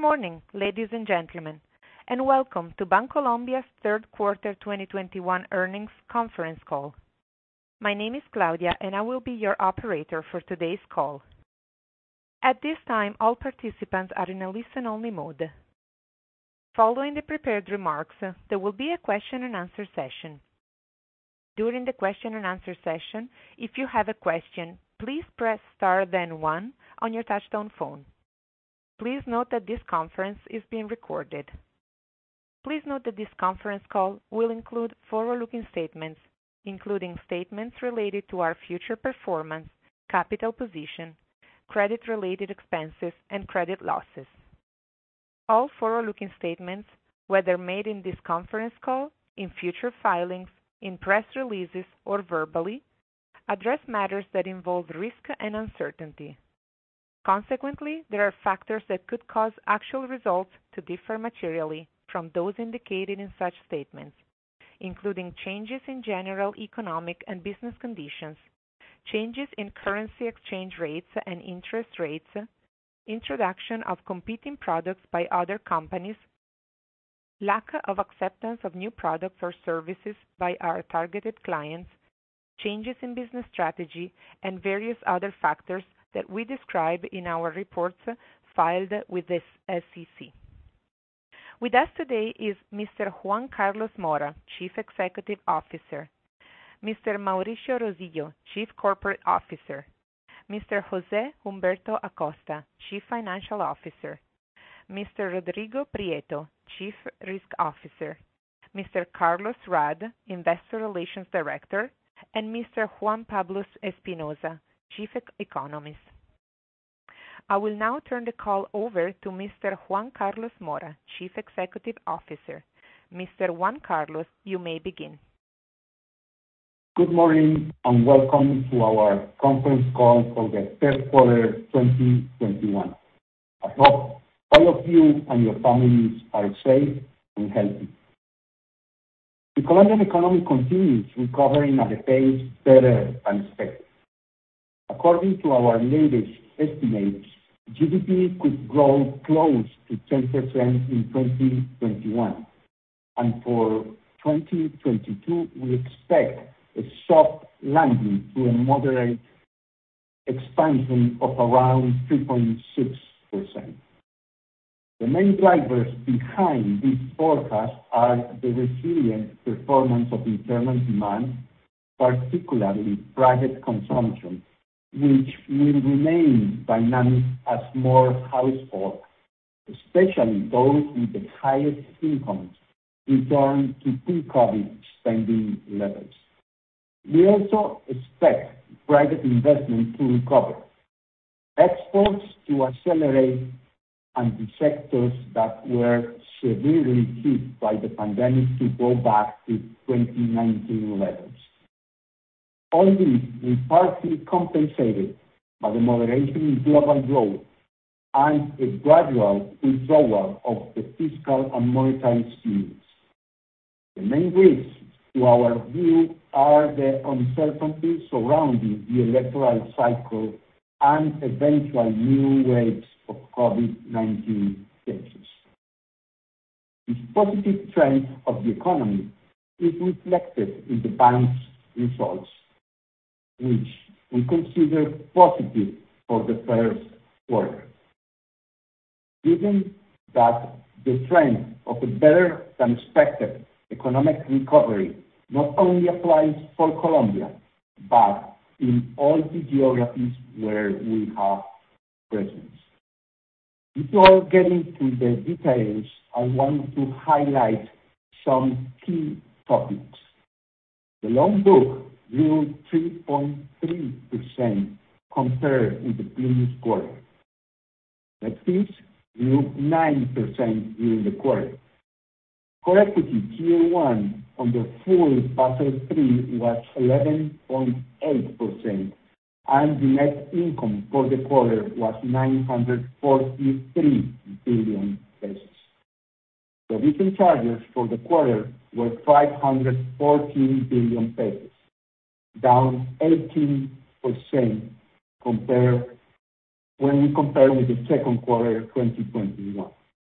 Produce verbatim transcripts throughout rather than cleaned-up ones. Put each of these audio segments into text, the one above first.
morning, ladies and gentlemen, and welcome to Bancolombia third quarter twenty twenty-one earnings conference call. My name is Claudia, and I will be your operator for today's call. At this time, all participants are in a listen-only mode. Following the prepared remarks, there will be a question-and-answer session. During the question-and-answer session, if you have a question, please press star then one on your touchtone phone. Please note that this conference is being recorded. Please note that this conference call will include forward-looking statements, including statements related to our future performance, capital position, credit-related expenses, and credit losses. All forward-looking statements, whether made in this conference call, in future filings, in press releases, or verbally, address matters that involve risk and uncertainty. Consequently, there are factors that could cause actual results to differ materially from those indicated in such statements, including changes in general economic and business conditions, changes in currency exchange rates and interest rates, introduction of competing products by other companies, lack of acceptance of new products or services by our targeted clients, changes in business strategy, and various other factors that we describe in our reports filed with the S E C. With us today is Mister Juan Carlos Mora, Chief Executive Officer, Mister Mauricio Rosillo, Chief Corporate Officer, Mister José Humberto Acosta, Chief Financial Officer, Mister Rodrigo Prieto, Chief Risk Officer, Mister Carlos Raad, Investor Relations Director, and Mister Juan Pablo Espinoza, Chief Economist. I will now turn the call over to Mister Juan Carlos Mora, Chief Executive Officer. Mister Juan Carlos, you may begin. Good morning and welcome to our conference call for the third quarter twenty twenty-one. I hope all of you and your families are safe and healthy. The Colombian economy continues recovering at a pace better than expected. According to our latest estimates, G D P could grow close to ten percent in twenty twenty-one, and for twenty twenty-two we expect a soft landing to a moderate expansion of around three point six percent. The main drivers behind this forecast are the resilient performance of internal demand, particularly private consumption, which will remain dynamic as more households, especially those with the highest incomes, return to pre-COVID spending levels. We also expect private investment to recover, exports to accelerate, and the sectors that were severely hit by the pandemic to go back to twenty nineteen levels. All this will partly compensated by the moderation in global growth and a gradual withdrawal of the fiscal and monetary stimulus. The main risks to our view are the uncertainty surrounding the electoral cycle and eventual new waves of COVID nineteen cases. This positive trend of the economy is reflected in the bank's results, which we consider positive for the first quarter. Given that the trend of a better than expected economic recovery not only applies for Colombia, but in all the geographies where we have presence. Before getting to the details, I want to highlight some key topics. The loan book grew three point three percent compared with the previous quarter. Net fees grew nine percent during the quarter. Core equity Tier one under full Basel three was eleven point eight percent, and the net income for the quarter was nine hundred forty-three billion pesos. Provision charges for the quarter were five hundred fourteen billion pesos, down eighteen percent compared when we compare with the second quarter of twenty twenty-one.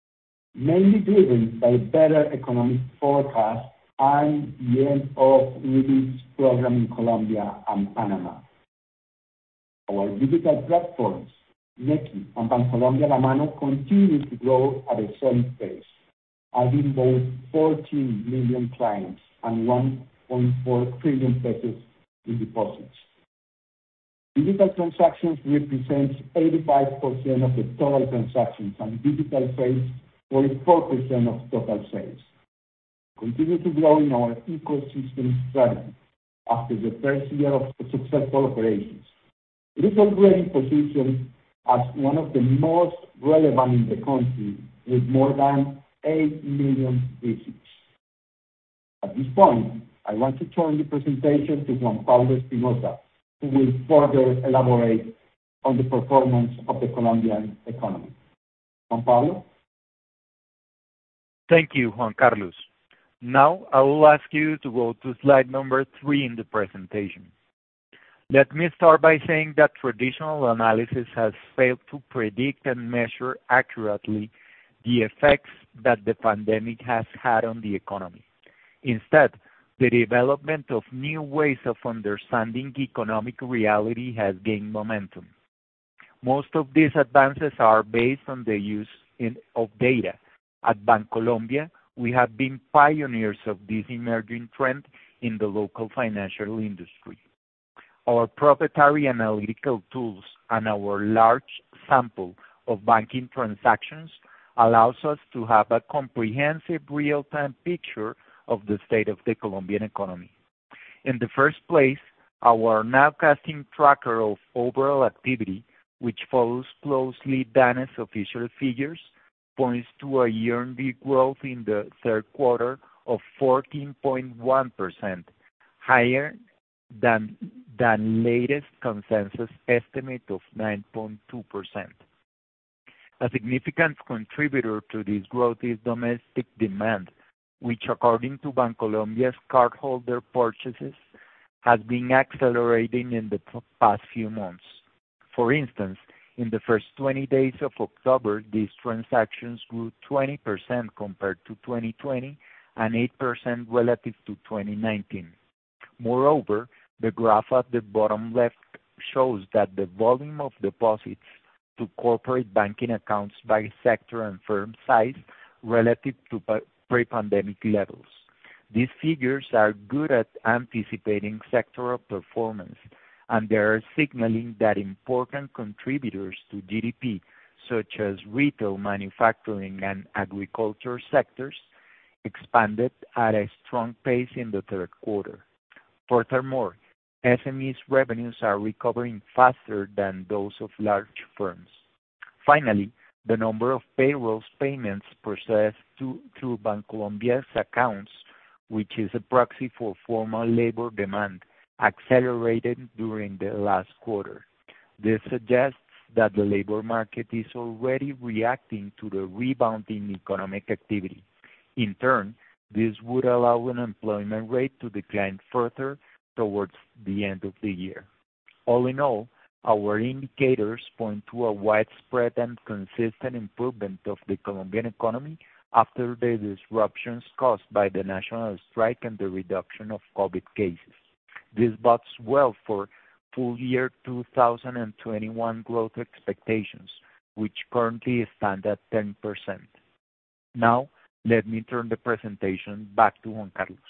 mainly driven by better economic forecast and the end of relief program in Colombia and Panama. Our digital platforms, Nequi and Bancolombia La Mano, continue to grow at a solid pace, adding both fourteen million clients and one point four trillion pesos in deposits. Digital transactions represent eighty-five percent of the total transactions, and digital sales forty-four percent of total sales. Continue to grow in our ecosystem strategy after the first year of successful operations. It is already positioned as one of the most relevant in the country, with more than eight million visits. At this point, I want to turn the presentation to Juan Pablo Espinosa, who will further elaborate on the performance of the Colombian economy. Juan Pablo? Thank you, Juan Carlos. Now I will ask you to go to slide number three in the presentation. Let me start by saying that traditional analysis has failed to predict and measure accurately the effects that the pandemic has had on the economy. Instead, the development of new ways of understanding economic reality has gained momentum. Most of these advances are based on the use in, of data. At Bancolombia, we have been pioneers of this emerging trend in the local financial industry. Our proprietary analytical tools and our large sample of banking transactions allows us to have a comprehensive real-time picture of the state of the Colombian economy. In the first place, our nowcasting tracker of overall activity, which follows closely DANE's official figures, points to a year-on-year growth in the third quarter of fourteen point one percent, higher than than latest consensus estimate of nine point two percent. A significant contributor to this growth is domestic demand, which according to Bancolombia's cardholder purchases has been accelerating in the past few months. For instance, in the first twenty days of October, these transactions grew twenty percent compared to twenty twenty and eight percent relative to twenty nineteen. Moreover, the graph at the bottom left shows that the volume of deposits to corporate banking accounts by sector and firm size relative to pre-pandemic levels. These figures are good at anticipating sectoral performance, and they are signaling that important contributors to G D P, such as retail, manufacturing, and agriculture sectors, expanded at a strong pace in the third quarter. Furthermore, S M Es revenues are recovering faster than those of large firms. Finally, the number of payrolls payments processed to, through Bancolombia's accounts, which is a proxy for formal labor demand, accelerated during the last quarter. This suggests that the labor market is already reacting to the rebounding economic activity. In turn, this would allow unemployment rate to decline further towards the end of the year. All in all, our indicators point to a widespread and consistent improvement of the Colombian economy after the disruptions caused by the national strike and the reduction of COVID cases. This bodes well for full year two thousand twenty-one growth expectations, which currently stand at ten percent. Now, let me turn the presentation back to Juan Carlos.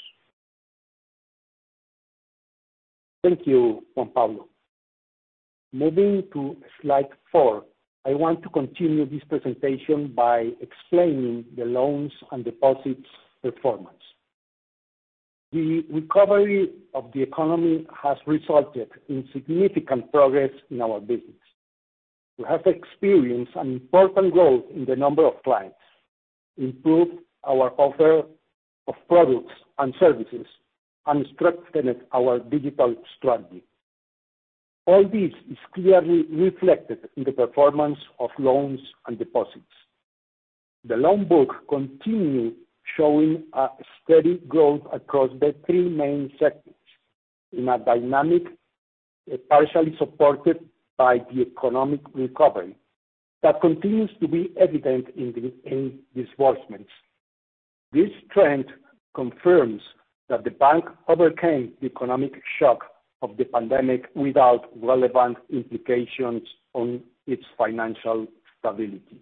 Thank you, Juan Pablo. Moving to slide four, I want to continue this presentation by explaining the loans and deposits performance. The recovery of the economy has resulted in significant progress in our business. We have experienced an important growth in the number of clients, improved our offer of products and services, and strengthened our digital strategy. All this is clearly reflected in the performance of loans and deposits. The loan book continued showing a steady growth across the three main sectors in a dynamic uh, partially supported by the economic recovery, that continues to be evident in, the, in disbursements. This trend confirms that the bank overcame the economic shock of the pandemic without relevant implications on its financial stability.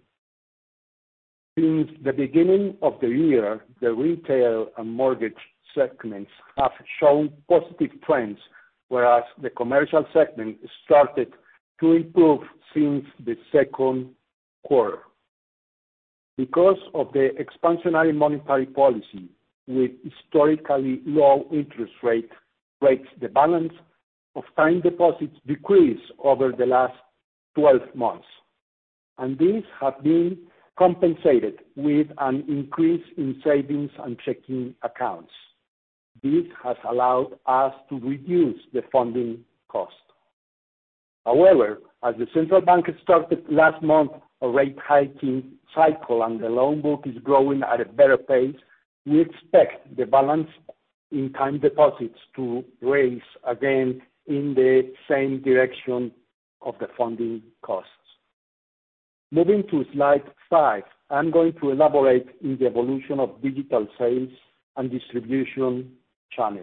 Since the beginning of the year, the retail and mortgage segments have shown positive trends, whereas the commercial segment started to improve since the second quarter. Because of the expansionary monetary policy with historically low interest rate, rates, the balance of time deposits decreased over the last twelve months, and these have been compensated with an increase in savings and checking accounts. This has allowed us to reduce the funding cost. However, as the central bank started last month a rate hiking cycle and the loan book is growing at a better pace, we expect the balance in time deposits to raise again in the same direction of the funding costs. Moving to slide five, I'm going to elaborate in the evolution of digital sales and distribution channel.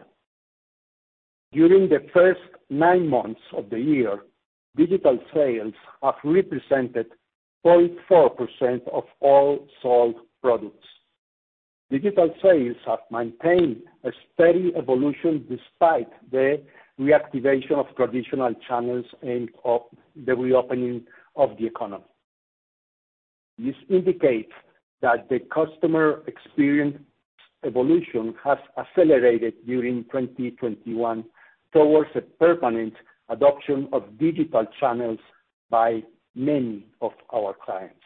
During the first nine months of the year, digital sales have represented zero point four percent of all sold products. Digital sales have maintained a steady evolution despite the reactivation of traditional channels and of the reopening of the economy. This indicates that the customer experience evolution has accelerated during twenty twenty-one towards a permanent adoption of digital channels by many of our clients.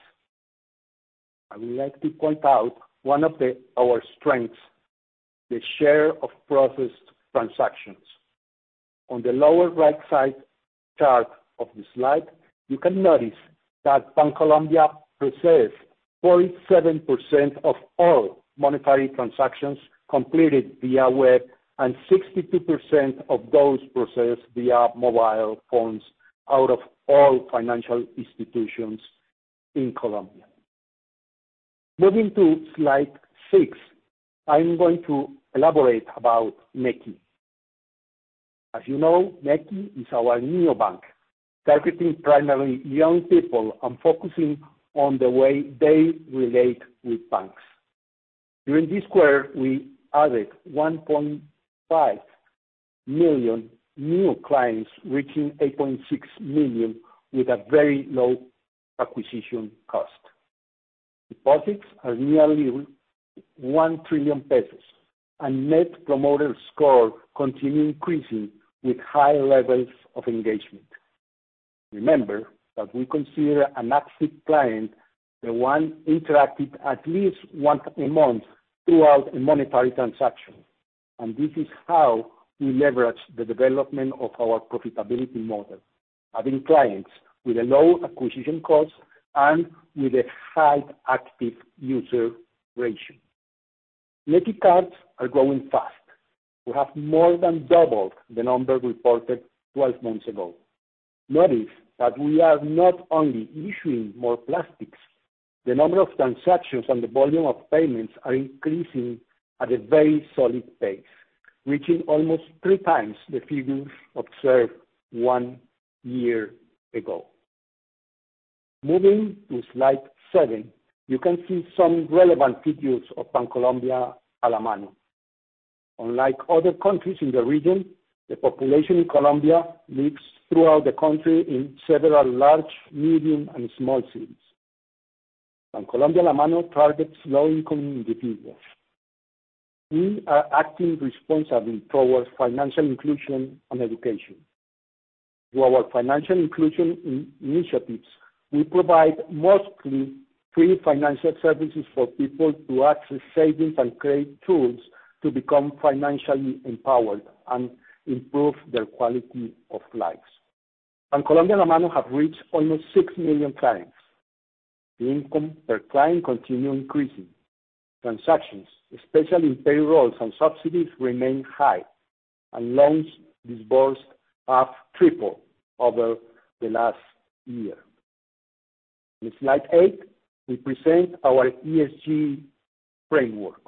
I would like to point out one of the, our strengths, the share of processed transactions. On the lower right side chart of the slide, you can notice that Bancolombia processed forty-seven percent of all monetary transactions completed via web and sixty-two percent of those processed via mobile phones out of all financial institutions in Colombia. Moving to slide six, I'm going to elaborate about Nequi. As you know, Nequi is our neobank, targeting primarily young people and focusing on the way they relate with banks. During this quarter, we added one point five million new clients, reaching eight point six million with a very low acquisition cost. Deposits are nearly one trillion pesos, and Net Promoter Score continue increasing with high levels of engagement. Remember that we consider an active client the one interacted at least once a month throughout a monetary transaction, and this is how we leverage the development of our profitability model, having clients with a low acquisition cost and with a high active user ratio. Nequi cards are growing fast. We have more than doubled the number reported twelve months ago. Notice that we are not only issuing more plastics, the number of transactions and the volume of payments are increasing at a very solid pace, reaching almost three times the figures observed one year ago. Moving to slide seven, you can see some relevant figures of Bancolombia a la mano. Unlike other countries in the region, the population in Colombia lives throughout the country in several large, medium, and small cities. Bancolombia a la mano targets low-income individuals. We are acting responsibly towards financial inclusion and education. Through our financial inclusion in initiatives, we provide mostly free financial services for people to access savings and credit tools to become financially empowered and improve their quality of lives. Bancolombia a la mano have reached almost six million clients. The income per client continue increasing. Transactions, especially in payrolls and subsidies, remain high, and loans disbursed have tripled over the last year. In slide eight, we present our E S G framework.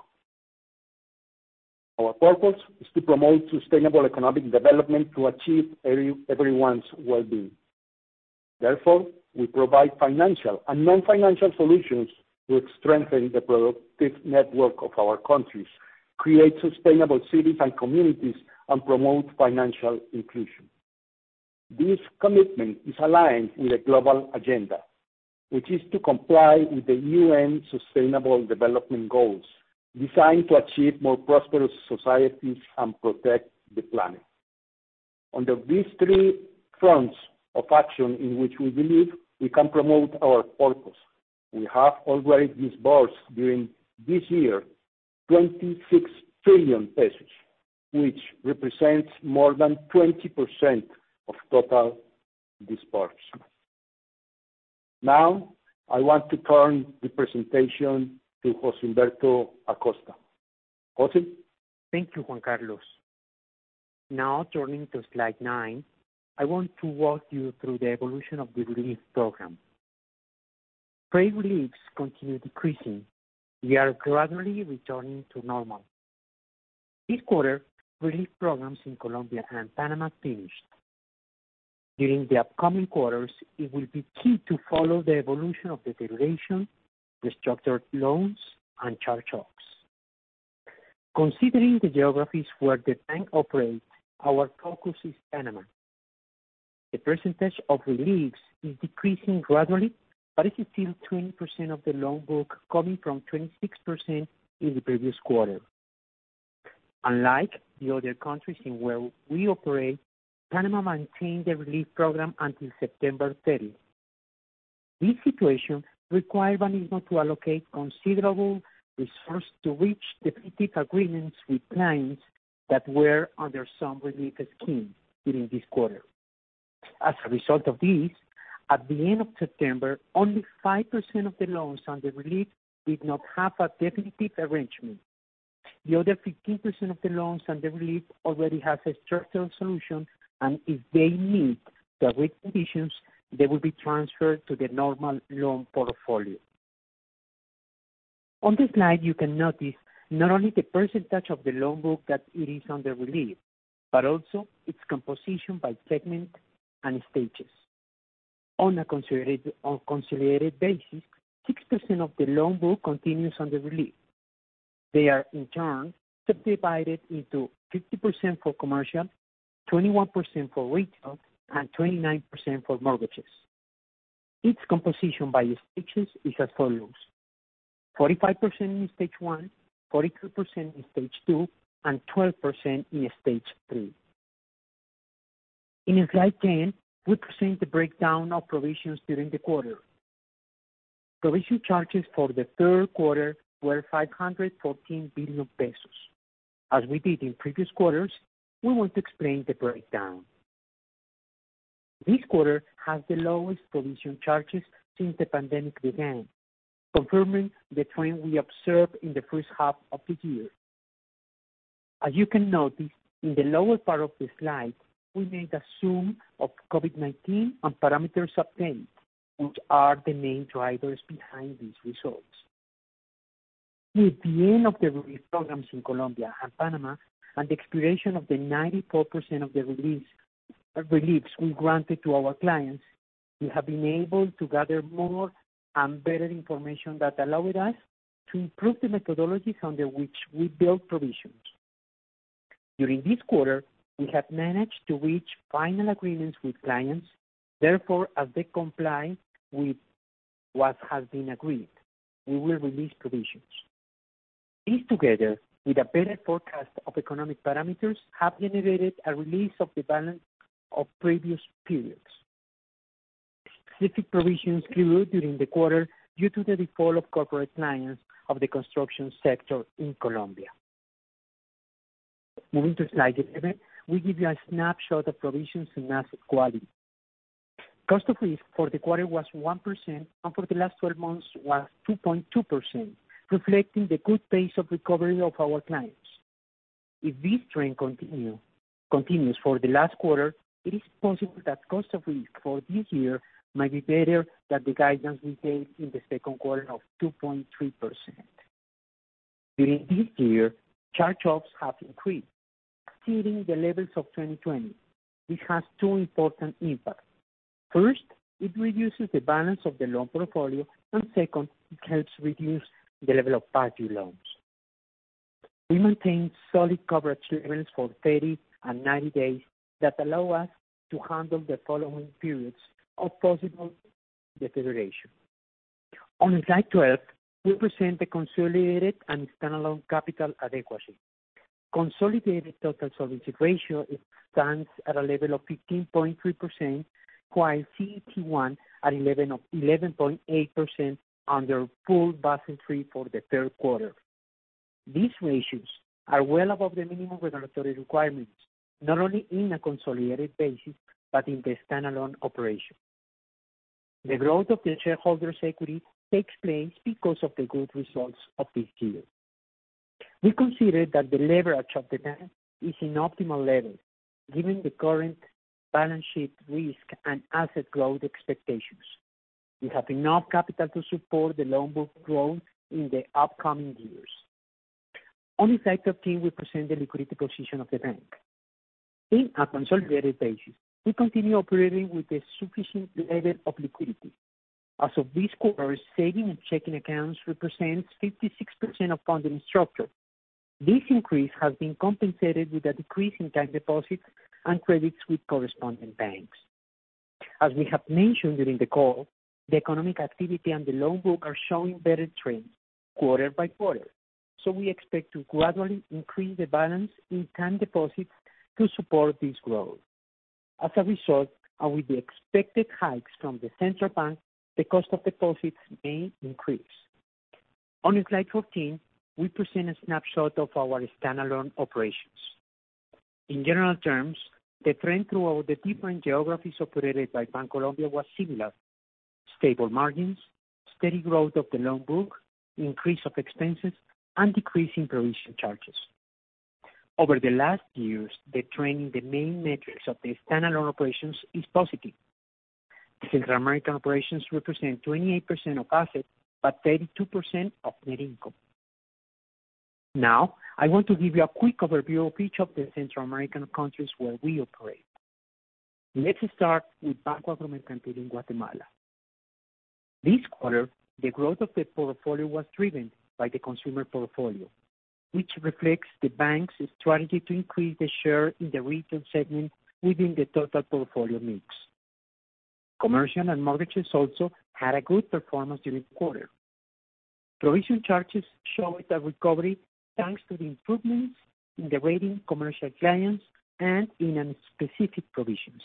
Our purpose is to promote sustainable economic development to achieve every, everyone's well-being. Therefore, we provide financial and non-financial solutions to strengthen the productive network of our countries, create sustainable cities and communities, and promote financial inclusion. This commitment is aligned with a global agenda, which is to comply with the U N Sustainable Development Goals, designed to achieve more prosperous societies and protect the planet. Under these three fronts of action in which we believe we can promote our purpose, we have already disbursed during this year twenty-six trillion pesos, which represents more than twenty percent of total disbursement. Now, I want to turn the presentation to Jose Humberto Acosta. Jose? Thank you, Juan Carlos. Now, turning to slide nine, I want to walk you through the evolution of the relief program. Trade reliefs continue decreasing. We are gradually returning to normal. This quarter, relief programs in Colombia and Panama finished. During the upcoming quarters, it will be key to follow the evolution of deterioration, restructured loans, and charge-offs. Considering the geographies where the bank operates, our focus is Panama. The percentage of reliefs is decreasing gradually, but it is still twenty percent of the loan book, coming from twenty-six percent in the previous quarter. Unlike the other countries in where we operate, Panama maintained the relief program until September thirtieth. This situation required Banismo to allocate considerable resources to reach definitive agreements with clients that were under some relief scheme during this quarter. As a result of this, at the end of September, only five percent of the loans under relief did not have a definitive arrangement. The other fifteen percent of the loans under relief already have a structural solution, and if they meet the agreed conditions, they will be transferred to the normal loan portfolio. On this slide, you can notice not only the percentage of the loan book that it is under relief, but also its composition by segment and stages. On a consolidated, on consolidated basis, six percent of the loan book continues under relief. They are, in turn, subdivided into fifty percent for commercial, twenty-one percent for retail, and twenty-nine percent for mortgages. Its composition by stages is as follows: forty-five percent in stage one, forty-two percent in stage two, and twelve percent in stage three. In slide ten, we present the breakdown of provisions during the quarter. Provision charges for the third quarter were five hundred fourteen billion pesos. As we did in previous quarters, we want to explain the breakdown. This quarter has the lowest provision charges since the pandemic began, confirming the trend we observed in the first half of the year. As you can notice, in the lower part of the slide, we made a zoom of COVID nineteen and parameters update, which are the main drivers behind these results. With the end of the relief programs in Colombia and Panama, and the expiration of the ninety-four percent of the reliefs, reliefs we granted to our clients, we have been able to gather more and better information that allowed us to improve the methodologies under which we build provisions. During this quarter, we have managed to reach final agreements with clients, therefore, as they comply with what has been agreed, we will release provisions. These, together with a better forecast of economic parameters, have generated a release of the balance of previous periods. Specific provisions grew during the quarter due to the default of corporate clients of the construction sector in Colombia. Moving to slide eleven, we give you a snapshot of provisions and asset quality. Cost of risk for the quarter was one percent, and for the last twelve months was two point two percent, reflecting the good pace of recovery of our clients. If this trend continue, continues for the last quarter, it is possible that cost of risk for this year might be better than the guidance we gave in the second quarter of two point three percent. During this year, charge-offs have increased, exceeding the levels of twenty twenty. This has two important impacts. First, it reduces the balance of the loan portfolio, and second, it helps reduce the level of past due loans. We maintain solid coverage levels for thirty and ninety days that allow us to handle the following periods of possible deterioration. On slide twelve, we present the consolidated and standalone capital adequacy. Consolidated total solvency ratio stands at a level of fifteen point three percent, while C E T one at eleven point eight percent under full Basel three for the third quarter. These ratios are well above the minimum regulatory requirements, not only in a consolidated basis, but in the standalone operation. The growth of the shareholders' equity takes place because of the good results of this year. We consider that the leverage of the bank is in optimal levels, given the current balance sheet risk and asset growth expectations. We have enough capital to support the loan book growth in the upcoming years. On slide thirteen, we present the liquidity position of the bank. In a consolidated basis, we continue operating with a sufficient level of liquidity. As of this quarter, saving and checking accounts represents fifty-six percent of funding structure. This increase has been compensated with a decrease in time deposits and credits with correspondent banks. As we have mentioned during the call, the economic activity and the loan book are showing better trends quarter by quarter, so we expect to gradually increase the balance in time deposits to support this growth. As a result, and with the expected hikes from the central bank, the cost of deposits may increase. On slide fourteen, we present a snapshot of our standalone operations. In general terms, the trend throughout the different geographies operated by Bancolombia was similar: stable margins, steady growth of the loan book, increase of expenses, and decrease in provision charges. Over the last years, the trend in the main metrics of the standalone operations is positive. The Central American operations represent twenty-eight percent of assets, but thirty-two percent of net income. Now, I want to give you a quick overview of each of the Central American countries where we operate. Let's start with Banco Agromercantil in Guatemala. This quarter, the growth of the portfolio was driven by the consumer portfolio, which reflects the bank's strategy to increase the share in the retail segment within the total portfolio mix. Commercial and mortgages also had a good performance during the quarter. Provision charges showed a recovery thanks to the improvements in the rating commercial clients and in specific provisions.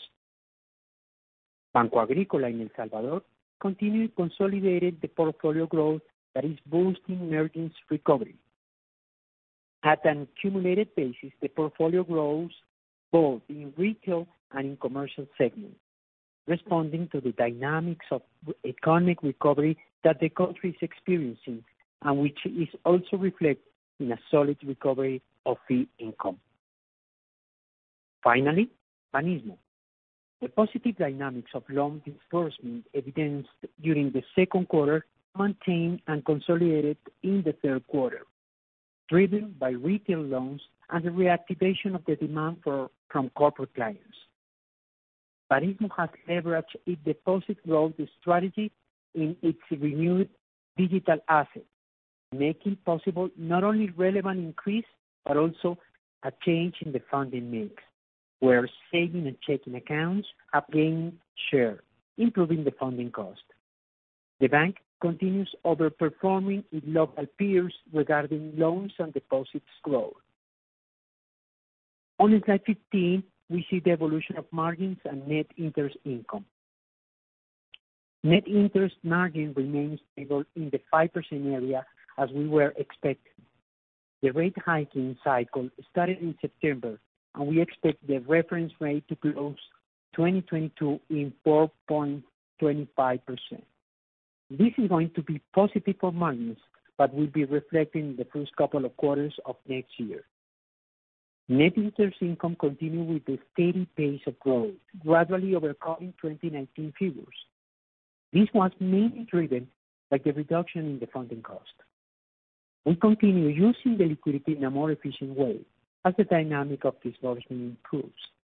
Banco Agrícola in El Salvador continued consolidated the portfolio growth that is boosting earnings recovery. At an accumulated basis, the portfolio grows both in retail and in commercial segments, responding to the dynamics of economic recovery that the country is experiencing and which is also reflected in a solid recovery of fee income. Finally, Banismo. The positive dynamics of loan disbursement evidenced during the second quarter maintained and consolidated in the third quarter, driven by retail loans and the reactivation of the demand for, from corporate clients. Banismo has leveraged its deposit growth strategy in its renewed digital assets, making possible not only relevant increase, but also a change in the funding mix, where saving and checking accounts have gained share, improving the funding cost. The bank continues overperforming its local peers regarding loans and deposits growth. On slide fifteen, we see the evolution of margins and net interest income. Net interest margin remains stable in the five percent area as we were expecting. The rate hiking cycle started in September, and we expect the reference rate to close twenty twenty-two in four point two five percent. This is going to be positive for margins, but will be reflected in the first couple of quarters of next year. Net interest income continued with a steady pace of growth, gradually overcoming twenty nineteen figures, This was mainly driven by the reduction in the funding cost. We continue using the liquidity in a more efficient way as the dynamic of disbursement improves.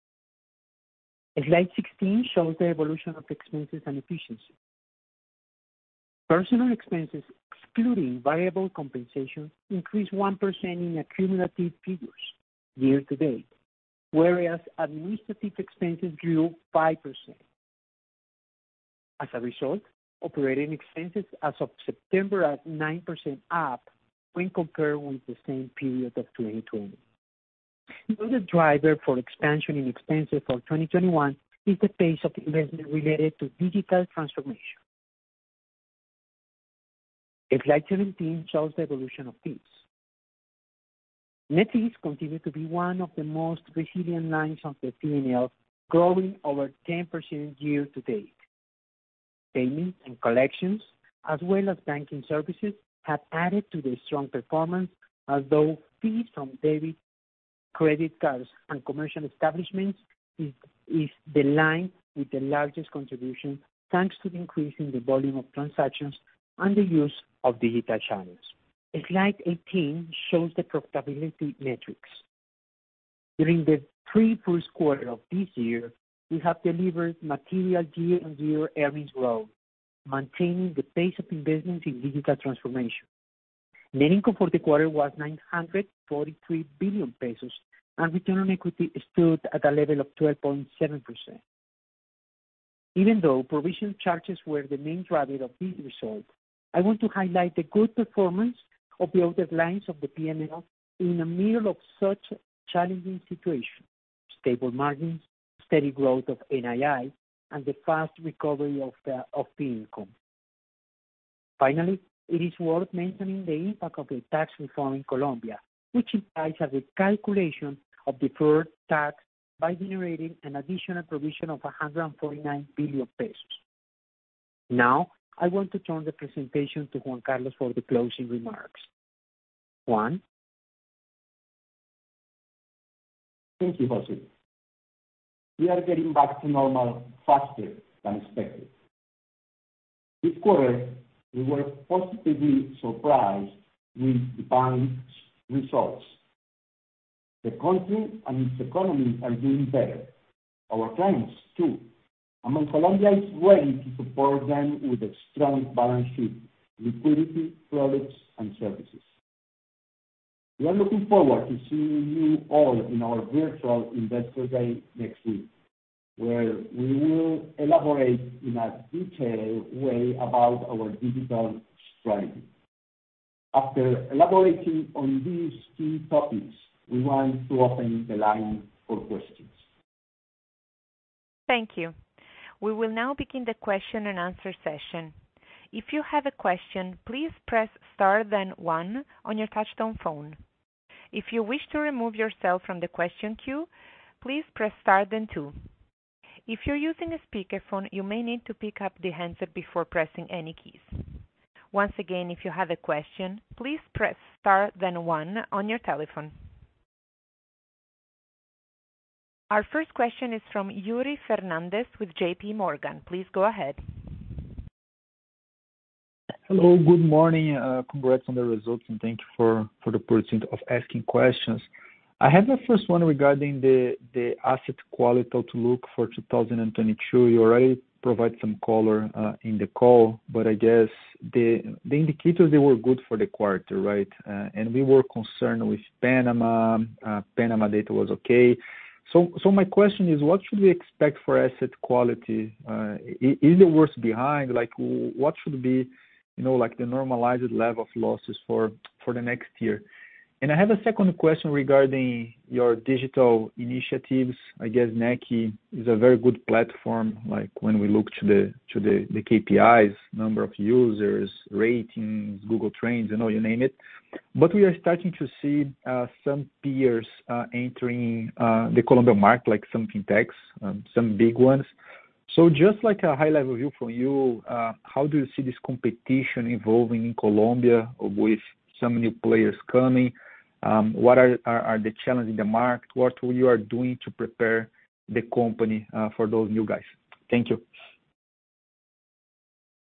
Slide sixteen shows the evolution of expenses and efficiency. Personal expenses, excluding variable compensation, increased one percent in accumulative figures year to date, whereas administrative expenses grew five percent. As a result, operating expenses as of September are nine percent up when compared with the same period of twenty twenty. Another driver for expansion in expenses for twenty twenty-one is the pace of investment related to digital transformation. Slide seventeen shows the evolution of fees. Net fees continue to be one of the most resilient lines of the P and L, growing over ten percent year to date. Payments and collections, as well as banking services, have added to the strong performance, although fees from debit, credit cards, and commercial establishments is, is the line with the largest contribution, thanks to the increase in the volume of transactions and the use of digital channels. Slide eighteen shows the profitability metrics. During the three first quarter of this year, we have delivered material year-on-year earnings growth, maintaining the pace of investments in digital transformation. Net income for the quarter was nine hundred forty-three billion pesos, and return on equity stood at a level of twelve point seven percent. Even though provision charges were the main driver of this result, I want to highlight the good performance of the other lines of the P and L in the middle of such a challenging situation: stable margins, steady growth of N I I, and the fast recovery of, the, of fee income. Finally, it is worth mentioning the impact of the tax reform in Colombia, which implies a recalculation of deferred tax by generating an additional provision of one hundred forty-nine billion pesos. Now, I want to turn the presentation to Juan Carlos for the closing remarks. Juan? Thank you, Jose. We are getting back to normal faster than expected. This quarter, we were positively surprised with the bank's results. The country and its economy are doing better. Our clients, too. And Colombia is ready to support them with a strong balance sheet, liquidity, products, and services. We are looking forward to seeing you all in our virtual Investor Day next week, where we will elaborate in a detailed way about our digital strategy. After elaborating on these key topics, we want to open the line for questions. Thank you. We will now begin the question and answer session. If you have a question, please press star then one on your touchtone phone. If you wish to remove yourself from the question queue, please press star then two. If you're using a speakerphone, you may need to pick up the handset before pressing any keys. Once again, if you have a question, please press star then one on your telephone. Our first question is from Yuri Fernandez with J P Morgan. Please go ahead. Hello, good morning. Uh, congrats on the results, and thank you for, for the opportunity of asking questions. I have the first one regarding the, the asset quality outlook for two thousand twenty-two. You already provide some color uh, in the call, but I guess the the indicators, they were good for the quarter, right? Uh, and we were concerned with Panama. Uh, Panama data was okay. So, so my question is, what should we expect for asset quality? Uh, is the worst behind? Like, what should be, you know, like the normalized level of losses for, for the next year? And I have a second question regarding your digital initiatives. I guess Nequi is a very good platform, like when we look to the to the, the K P Is, number of users, ratings, Google Trends, you know, you name it. But we are starting to see uh, some peers uh, entering uh, the Colombian market, like some fintechs, um, some big ones. So just like a high-level view from you, uh, how do you see this competition evolving in Colombia with some new players coming? Um, what are, are, are the challenges in the market? What you are doing to prepare the company uh, for those new guys? Thank you.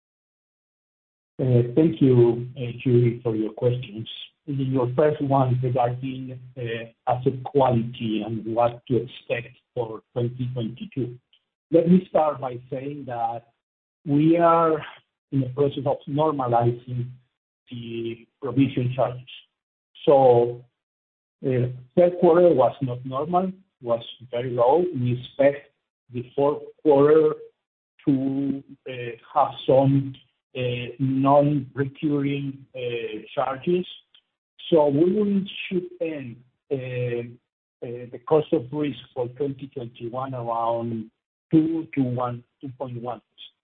Thank you, Yuri, for your questions. Your first one regarding asset quality and what to expect for twenty twenty-two. Let me start by saying that we are in the process of normalizing the provision charges. So, uh, third quarter was not normal, was very low. We expect the fourth quarter to uh, have some uh, non-recurring uh, charges. So we will should end uh, uh, the cost of risk for twenty twenty-one around two to one, two point one.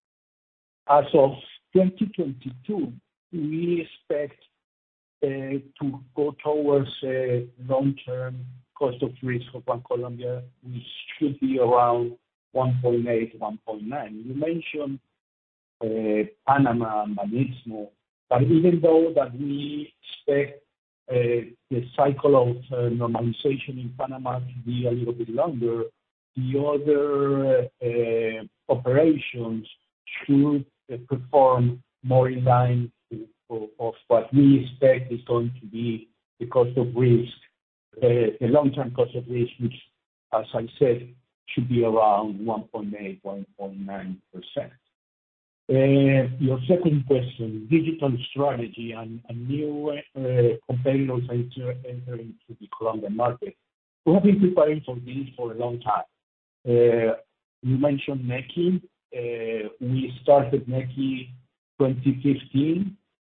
As of twenty twenty-two, we expect uh, to go towards a long-term cost of risk of Bancolombia, which should be around one point eight, one point nine. You mentioned uh, Panama and Banismo, but even though that we expect uh, the cycle of uh, normalization in Panama to be a little bit longer, the other uh, operations should uh, perform more in line of, of what we expect is going to be the cost of risk, uh, the long-term cost of risk, which, as I said, should be around one point eight, one point nine percent. Uh, your second question, digital strategy and, and new uh, competitors enter, entering into the Colombian market. We have been preparing for this for a long time. Uh, you mentioned Nequi. Uh, we started Nequi twenty fifteen,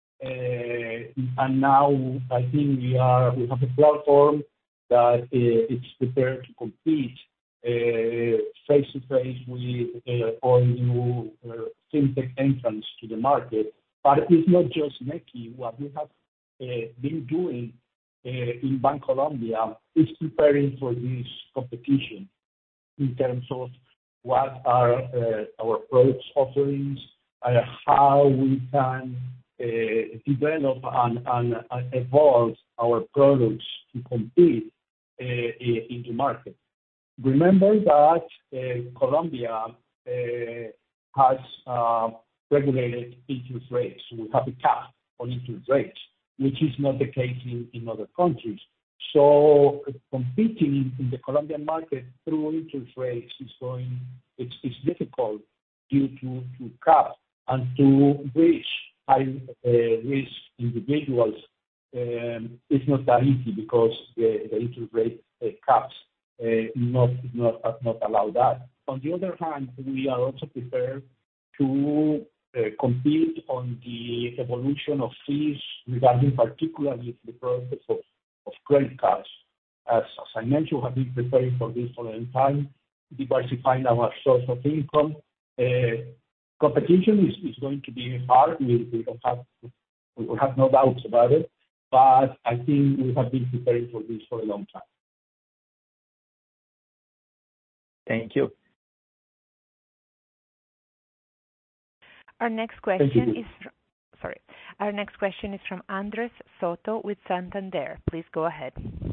uh, and now I think we are we have a platform that uh, it's prepared to compete uh, face to face with uh, all new uh, fintech entrants to the market. But it's not just Nequi. What we have uh, been doing uh, in Bancolombia is preparing for this competition in terms of what are uh, our product offerings, uh, how we can uh, develop and, and, and evolve our products to compete uh, in the market. Remember that uh, Colombia uh, has uh, regulated interest rates. So we have a cap on interest rates, which is not the case in, in other countries. So uh, competing in the Colombian market through interest rates is going, it's, it's difficult due to, to cap, and to reach high uh, risk individuals um, it's not that easy because the, the interest rate uh, caps uh, not, not, not allow that. On the other hand, we are also prepared to uh, compete on the evolution of fees regarding particularly the process of of credit cards. As, as I mentioned, we have been preparing for this for a long time, diversifying our source of income. Uh, competition is, is going to be hard. We, we don't have we have no doubts about it, but I think we have been preparing for this for a long time. Thank you. Our next question is from, sorry. Our next question is from Andres Soto with Santander. Please go ahead.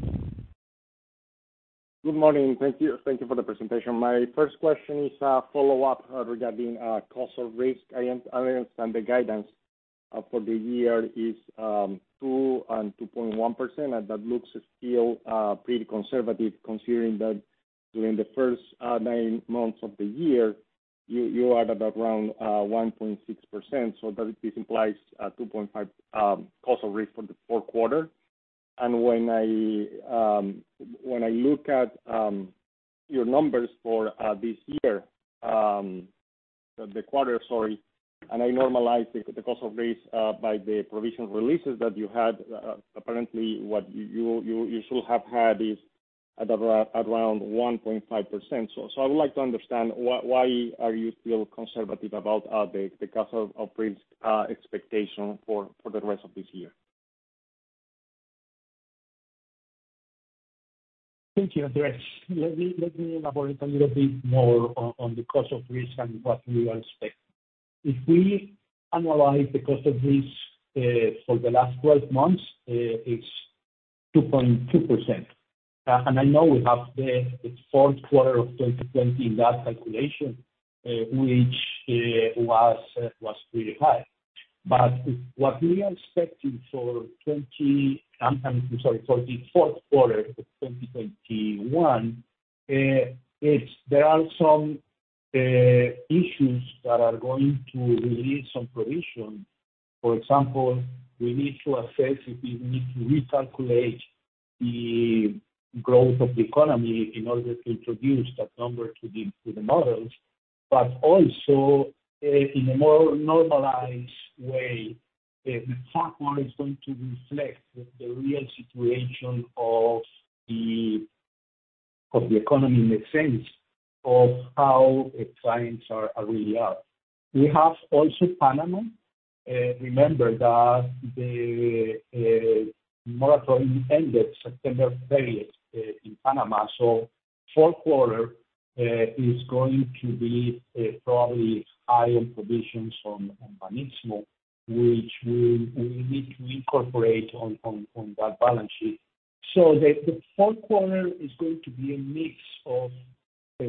Good morning. Thank you. Thank you for the presentation. My first question is a follow-up uh, regarding uh, cost of risk. I, I understand the guidance uh, for the year is um, two and two point one percent, and that looks still uh, pretty conservative considering that during the first uh, nine months of the year, You, you are at around uh, one point six percent, so that this implies uh, two point five um, cost of risk for the fourth quarter. And when I um, when I look at um, your numbers for uh, this year, um, the, the quarter, sorry, and I normalize the, the cost of risk uh, by the provision releases that you had, uh, apparently what you, you you should have had is at around one point five percent. So, so I would like to understand why, why are you still conservative about uh, the, the cost of, of risk uh, expectation for, for the rest of this year? Thank you, Andres. Let me, let me elaborate a little bit more on, on the cost of risk and what we are expecting. If we analyze the cost of risk uh, for the last twelve months, uh, it's two point two percent. Uh, and I know we have the, the fourth quarter of twenty twenty in that calculation, uh, which uh, was uh, was pretty high. But what we are expecting for twenty, I'm, I'm sorry, for the fourth quarter of twenty twenty-one, uh, it's there are some uh, issues that are going to release some provision. For example, we need to assess if we need to recalculate the growth of the economy in order to introduce that number to the to the models, but also uh, in a more normalized way, uh, the fourth quarter is going to reflect the, the real situation of the of the economy in the sense of how uh, clients are, are really are. We have also Panama. Uh, remember that the uh, moratorium ended September thirtieth uh, in Panama, so fourth quarter uh, is going to be uh, probably high on provisions on, on Banismo, which we, we need to incorporate on, on, on that balance sheet. So the, the fourth quarter is going to be a mix of uh,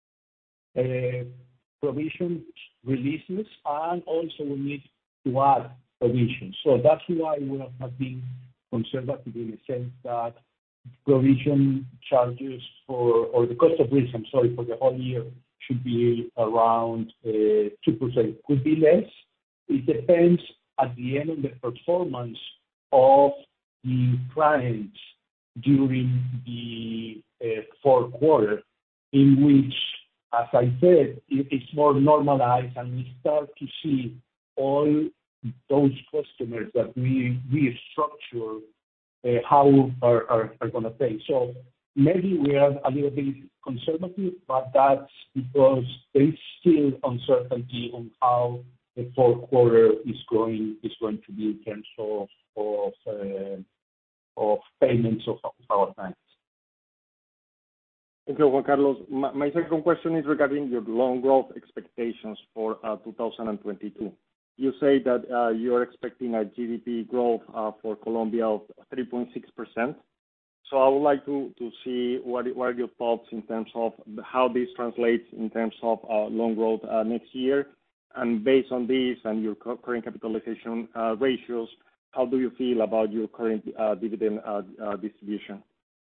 uh, provision releases, and also we need to add provisions. So that's why we have been conservative in the sense that provision charges for, or the cost of risk, I'm sorry, for the whole year should be around uh, two percent. Could be less. It depends at the end on the performance of the clients during the uh, fourth quarter, in which, as I said, it, it's more normalized, and we start to see all those customers that we restructure uh, how are, are, are going to pay. So maybe we are a little bit conservative, but that's because there is still uncertainty on how the fourth quarter is going is going to be in terms of of, uh, of payments of, of our clients. Thank you, Juan Carlos. My, my second question is regarding your loan growth expectations for uh, two thousand twenty-two. You say that uh, you're expecting a G D P growth uh, for Colombia of three point six percent. So I would like to, to see what, what are your thoughts in terms of how this translates in terms of uh, loan growth uh, next year. And based on this and your current capitalization uh, ratios, how do you feel about your current uh, dividend uh, uh, distribution?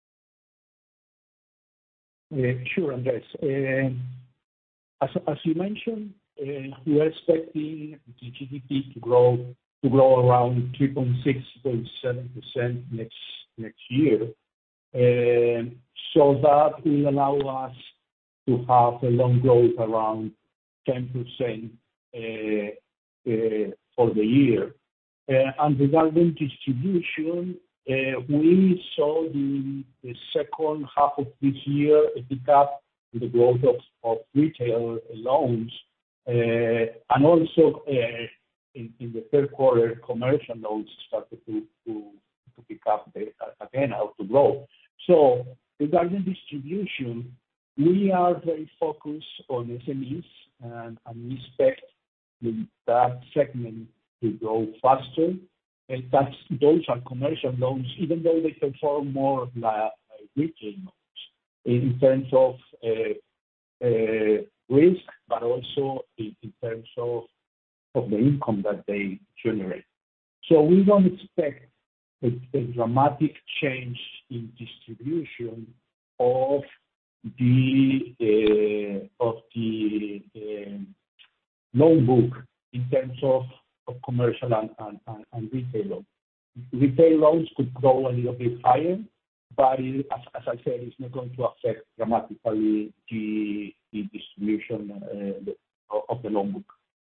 Uh, sure, Andres. Uh, as, as you mentioned, uh, we are expecting the G D P to grow to grow around three point six, three point seven percent next next year. Uh, so that will allow us to have a loan growth around ten percent uh, uh, for the year. Uh, and regarding distribution, uh, we saw the, the second half of this year a pickup in the growth of, of retail loans, uh, and also uh, in, in the third quarter, commercial loans started to, to, to pick up the, again, how to grow. So regarding distribution, we are very focused on S M Es, and, and we expect that segment to grow faster. And that's, those are commercial loans, even though they perform more like retail loans in terms of uh, uh, risk, but also in, in terms of, of the income that they generate. So we don't expect a, a dramatic change in distribution of the uh, of the uh, loan book in terms of, of commercial and, and, and, and retail loans. Retail loans could grow a little bit higher, but it, as, as I said, it's not going to affect dramatically the, the distribution uh, of the loan book.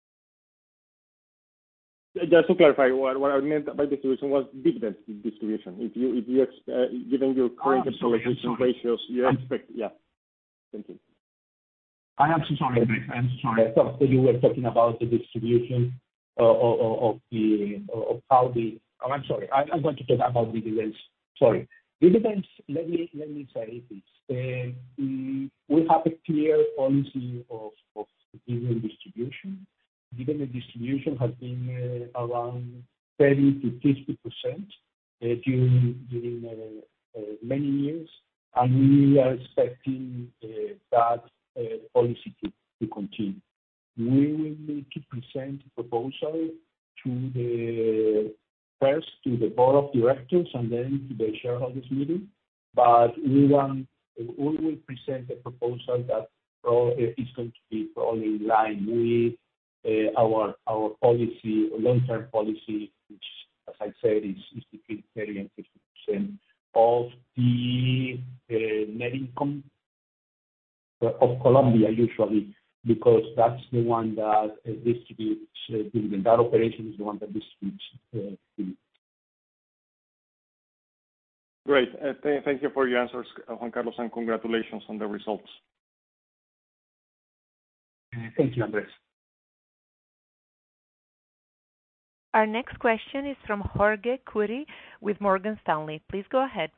Just to clarify, what, what I meant by distribution was dividend distribution. If you, if you uh, given your current oh, capitalization ratios, you I'm, expect, yeah. Thank you. I am so sorry, I'm sorry. I thought that you were talking about the distribution uh, of, of the of how the. Oh, I'm sorry. I, I'm going to talk about dividends. Sorry, dividends. Let me let me say this. Uh, we have a clear policy of of dividend distribution. Dividend distribution has been uh, around thirty to fifty percent uh, during during uh, uh, many years, and we are expecting uh, that uh, policy to, to continue. We will need to present a proposal to the first to the board of directors and then to the shareholders meeting. But we want we will present a proposal that is going to be probably in line with uh, our our policy, long-term policy, which, as I said, is, is between thirty and fifty percent of the uh, net income of Colombia, usually, because that's the one that uh, distributes uh, dividend. That operation is the one that distributes uh, dividends. Great. Uh, th- thank you for your answers, Juan Carlos, and congratulations on the results. Thank you, Andres. Our next question is from Jorge Kuri with Morgan Stanley. Please go ahead.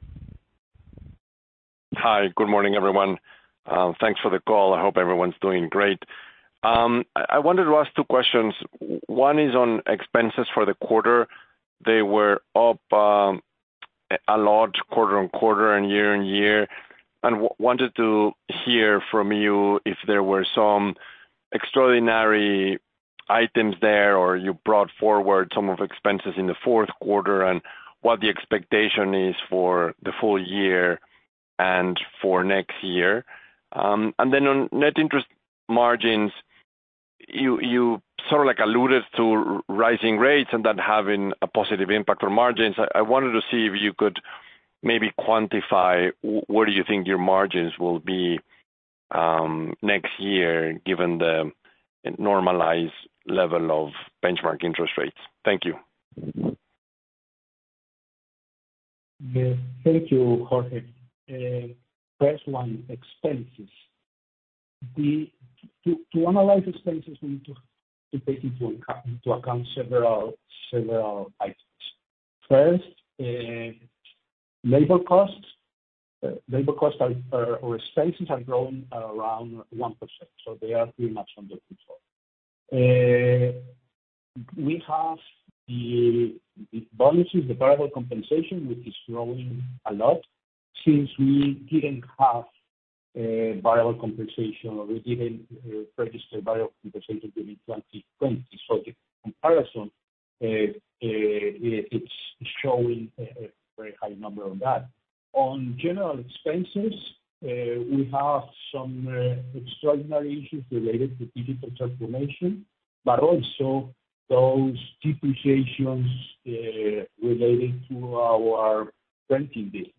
Hi, good morning, everyone. Uh, thanks for the call. I hope everyone's doing great. Um, I-, I wanted to ask two questions. One is on expenses for the quarter. They were up um, a lot quarter on quarter and year on year, and w- wanted to hear from you if there were some extraordinary items there, or you brought forward some of expenses in the fourth quarter, and what the expectation is for the full year and for next year. Um, and then on net interest margins, you you sort of like alluded to rising rates and that having a positive impact on margins. I, I wanted to see if you could maybe quantify where do you think your margins will be um, next year, given the normalized level of benchmark interest rates. Thank you. Yeah, thank you, Jorge. Uh, first one, expenses. The to, to analyze expenses, we need to, to take into account, into account several several items. First, uh, labor costs. Uh, labor costs are, are, or expenses are growing around one percent, so they are pretty much under control. Uh, we have the, the bonuses, the variable compensation, which is growing a lot since we didn't have uh, variable compensation, or we didn't uh, register variable compensation during twenty twenty. So the comparison, uh, uh, it's showing a, a very high number on that. On general expenses, uh, we have some uh, extraordinary issues related to digital transformation, but also those depreciations uh, related to our printing business.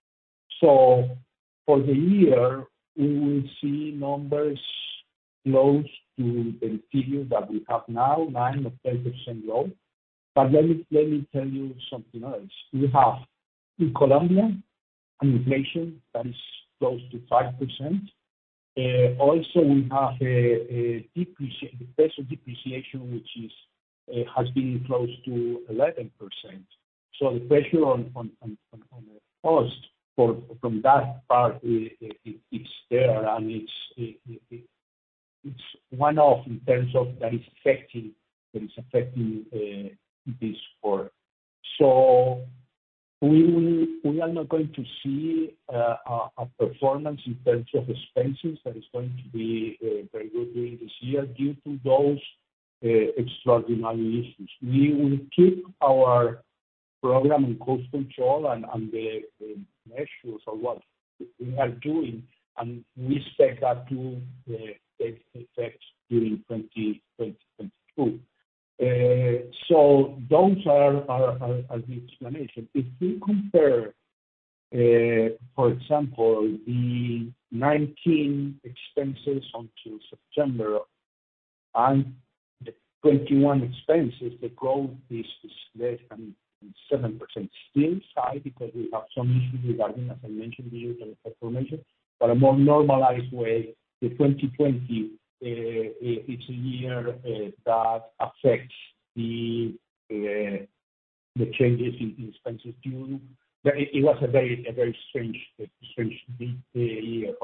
So for the year, we will see numbers close to the figure that we have now, nine or ten percent growth. But let me let me tell you something else. We have in Colombia an inflation that is close to five percent. Uh, also, we have a, a depreciation, the peso depreciation, which is uh, has been close to eleven percent. So the pressure on on, on, on the cost for from that part it, it, it's there, and it's it, it, it's one off in terms of that is affecting that is affecting uh, this quarter. So we will, we are not going to see uh, a, a performance in terms of expenses that is going to be uh, very good during this year due to those uh, extraordinary issues. We will keep our program in cost control and, and the, the measures of what we are doing, and we expect that to uh, take effect during twenty twenty-two. Uh, so those are, are, are, are the explanation. If we compare, uh, for example, the nineteen expenses until September and the twenty-one expenses, the growth is, is less than seven percent. Still high because we have some issues regarding, as I mentioned, the use of transformation, but a more normalized way, the twenty twenty Uh, it's a year uh, that affects the uh, the changes in, in expenses due. It, it was a very a very strange uh, strange uh, year.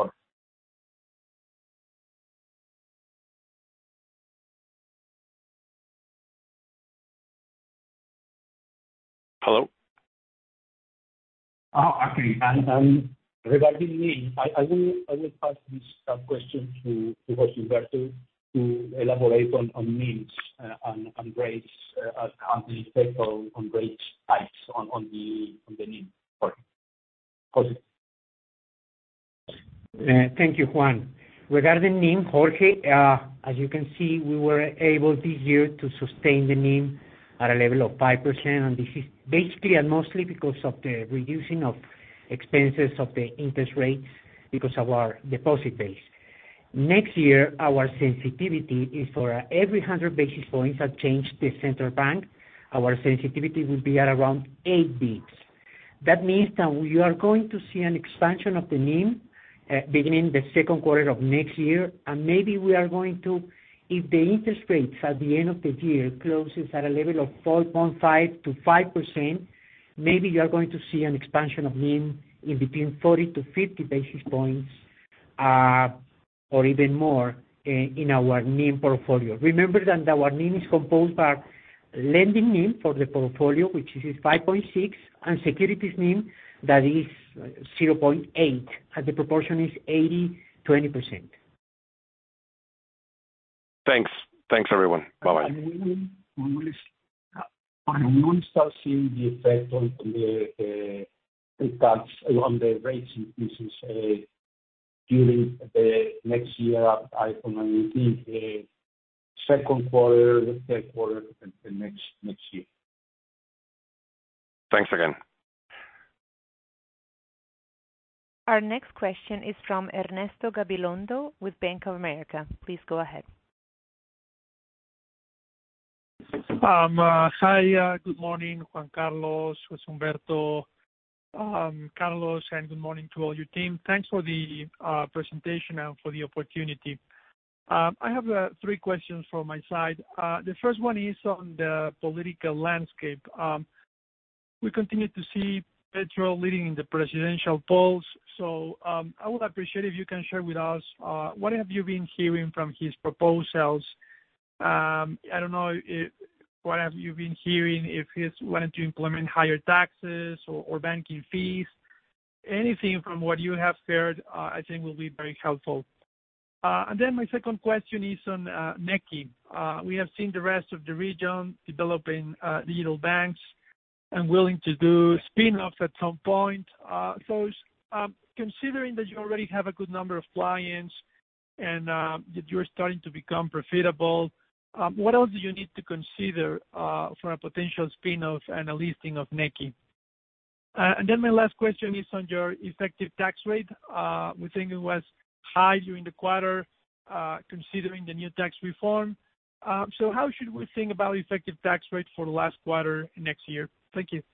Hello. Oh, okay. And, and regarding me, I, I will I will pass this uh, question to to José Humberto to to elaborate on NIMs and rates and the effect on rate hikes on the NIM. Jorge. Thank you, Juan. Regarding NIM, Jorge, as you can see, we were able this year to sustain the NIM at a level of five percent, and this is basically and mostly because of the reducing of expenses of the interest rates because of our deposit base. Next year, our sensitivity is for every one hundred basis points that change the central bank, our sensitivity will be at around eight bips. That means that we are going to see an expansion of the NIM uh, beginning the second quarter of next year, and maybe we are going to, if the interest rates at the end of the year closes at a level of four point five to five percent, maybe you are going to see an expansion of NIM in between forty to fifty basis points, uh, or even more uh, in our NIM portfolio. Remember that our NIM is composed by lending NIM for the portfolio, which is five point six, and securities NIM that is zero point eight, and the proportion is eighty twenty percent. Thanks. Thanks, everyone. Bye-bye. And we will, we will, and we will start seeing the effect on the uh, tax, on the rates increases uh, during the next year. I think the second quarter, the third quarter, and the next next year. Thanks again. Our next question is from Ernesto Gabilondo with Bank of America. Please go ahead. Um, uh, hi, uh, good morning, Juan Carlos, José Humberto, um, Carlos, and good morning to all your team. Thanks for the uh, presentation and for the opportunity. Um, I have uh, three questions from my side. Uh, the first one is on the political landscape. Um, we continue to see Petro leading in the presidential polls, so um, I would appreciate if you can share with us uh, what have you been hearing from his proposals. Um, I don't know if, what have you been hearing, if he's wanting to implement higher taxes or, or banking fees. Anything from what you have heard, uh, I think will be very helpful. Uh, and then my second question is on uh, Nequi. Uh, we have seen the rest of the region developing uh, digital banks and willing to do spin-offs at some point. Uh, so um, considering that you already have a good number of clients and uh, that you're starting to become profitable, Um, what else do you need to consider uh, for a potential spin-off and a listing of Nequi? Uh, and then my last question is on your effective tax rate. Uh, we think it was high during the quarter, uh, considering the new tax reform. Uh, so how should we think about effective tax rate for the last quarter next year? Thank you.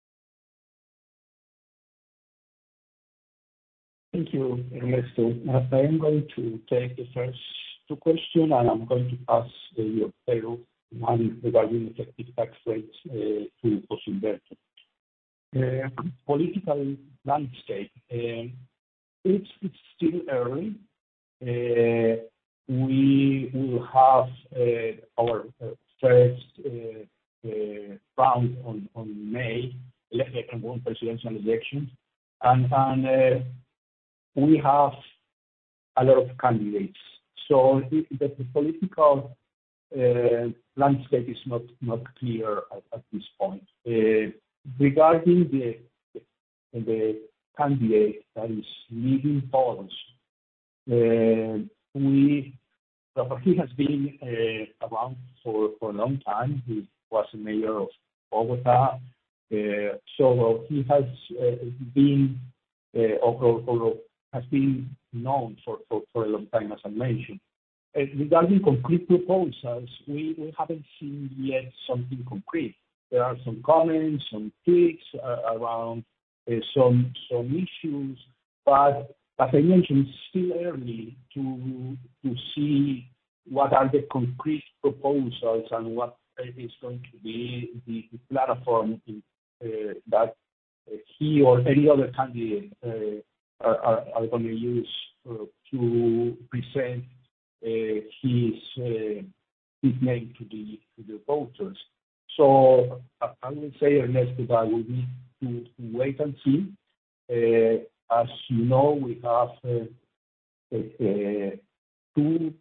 Thank you, Ernesto. I am going to take the first two questions, and I'm going to pass the your one regarding effective tax rates uh, to José Humberto. Uh, political landscape. Uh, it's, it's still early. Uh, we will have uh, our uh, first uh, uh, round on, on May, election, one presidential election, and, and uh, we have a lot of candidates. So the, the political uh, landscape is not, not clear at, at this point. Uh, regarding the, the candidate that is leading polls, uh, we he has been uh, around for, for a long time. He was a mayor of Bogota, uh, so he has uh, been uh, or, or has been known for, for, for a long time, as I mentioned. Uh, regarding concrete proposals, we, we haven't seen yet something concrete. There are some comments, some tweaks uh, around uh, some some issues, but as I mentioned, it's still early to to see what are the concrete proposals and what is going to be the, the platform in, uh, that uh, he or any other candidate uh, Are, are, are going to use uh, to present uh, his uh, his name to the to the voters. So I, I would say, Ernesto, that we need to, to wait and see. Uh, as you know, we have uh, uh, two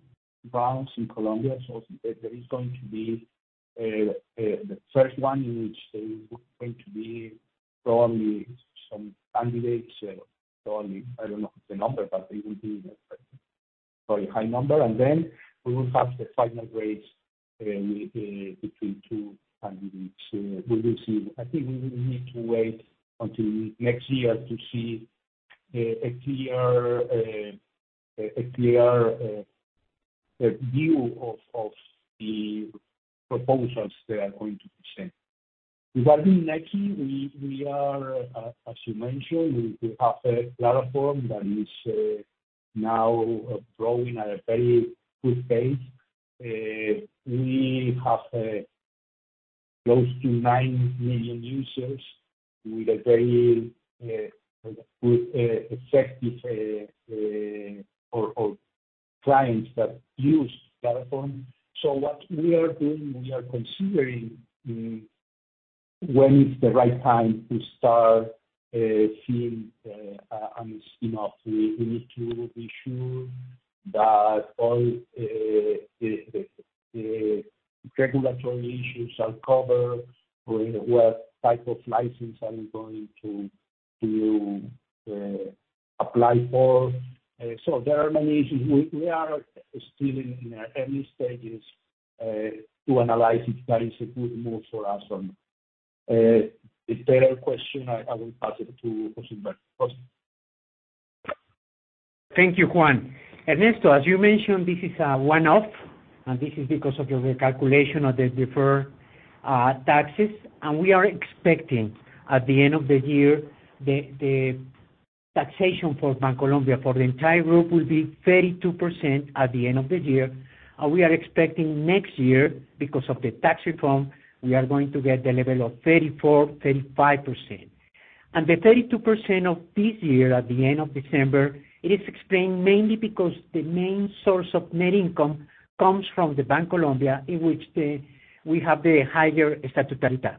rounds in Colombia. So there is going to be uh, uh, the first one in which there is going to be probably some candidates, uh, probably, I don't know the number, but they will be a very high number. And then we will have the final grades uh, with, uh, between two candidates. Uh, we will see. I think we will need to wait until next year to see uh, a clear, uh, a clear uh, view of, of the proposals they are going to present. Regarding Nequi, we, we are, uh, as you mentioned, we, we have a platform that is uh, now uh, growing at a very good pace. Uh, we have uh, close to nine million users with a very uh, good, uh, effective uh, uh, or, or clients that use the platform. So what we are doing, we are considering um, when is the right time to start uh, seeing uh, an spin-off. We, we need to be sure that all uh, the, the, the regulatory issues are covered, what type of license are we going to, to uh, apply for. Uh, so there are many issues. We, we are still in, in our early stages uh, to analyze if that is a good move for us or not. Uh, the better question, I, I will pass it to José Humberto. Thank you, Juan. Ernesto, as you mentioned, this is a one-off, and this is because of the recalculation of the deferred uh, taxes, and we are expecting at the end of the year the, the taxation for Bancolombia for the entire group will be thirty-two percent at the end of the year, and we are expecting next year, because of the tax reform, we are going to get the level of thirty-four, thirty-five percent. And the thirty-two percent of this year at the end of December, it is explained mainly because the main source of net income comes from the Bancolombia, in which the, we have the higher statutory tax.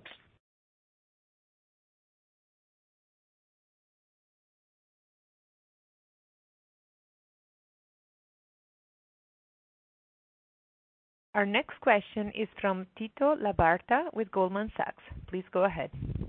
Our next question is from Tito Labarta with Goldman Sachs. Please go ahead.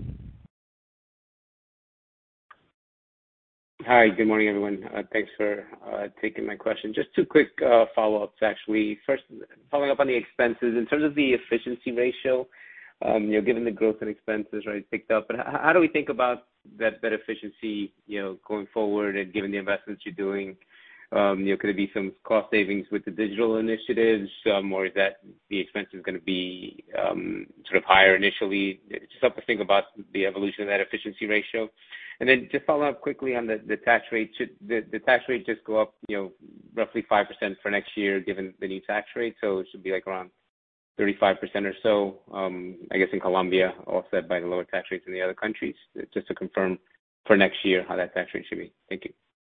Hi, good morning, everyone. Uh, thanks for uh, taking my question. Just two quick uh, follow-ups, actually. First, following up on the expenses, in terms of the efficiency ratio, um, you know, given the growth in expenses, right, picked up, but how, how do we think about that, that efficiency, you know, going forward, and given the investments you're doing? Um, you know, could there be some cost savings with the digital initiatives, um, or is that the expenses going to be um, sort of higher initially? Just help us think about the evolution of that efficiency ratio. And then just follow up quickly on the, the tax rate. Should the, the tax rate just go up, you know, roughly five percent for next year, given the new tax rate? So it should be like around thirty-five percent or so, um, I guess in Colombia, offset by the lower tax rates in the other countries. Just to confirm for next year how that tax rate should be. Thank you.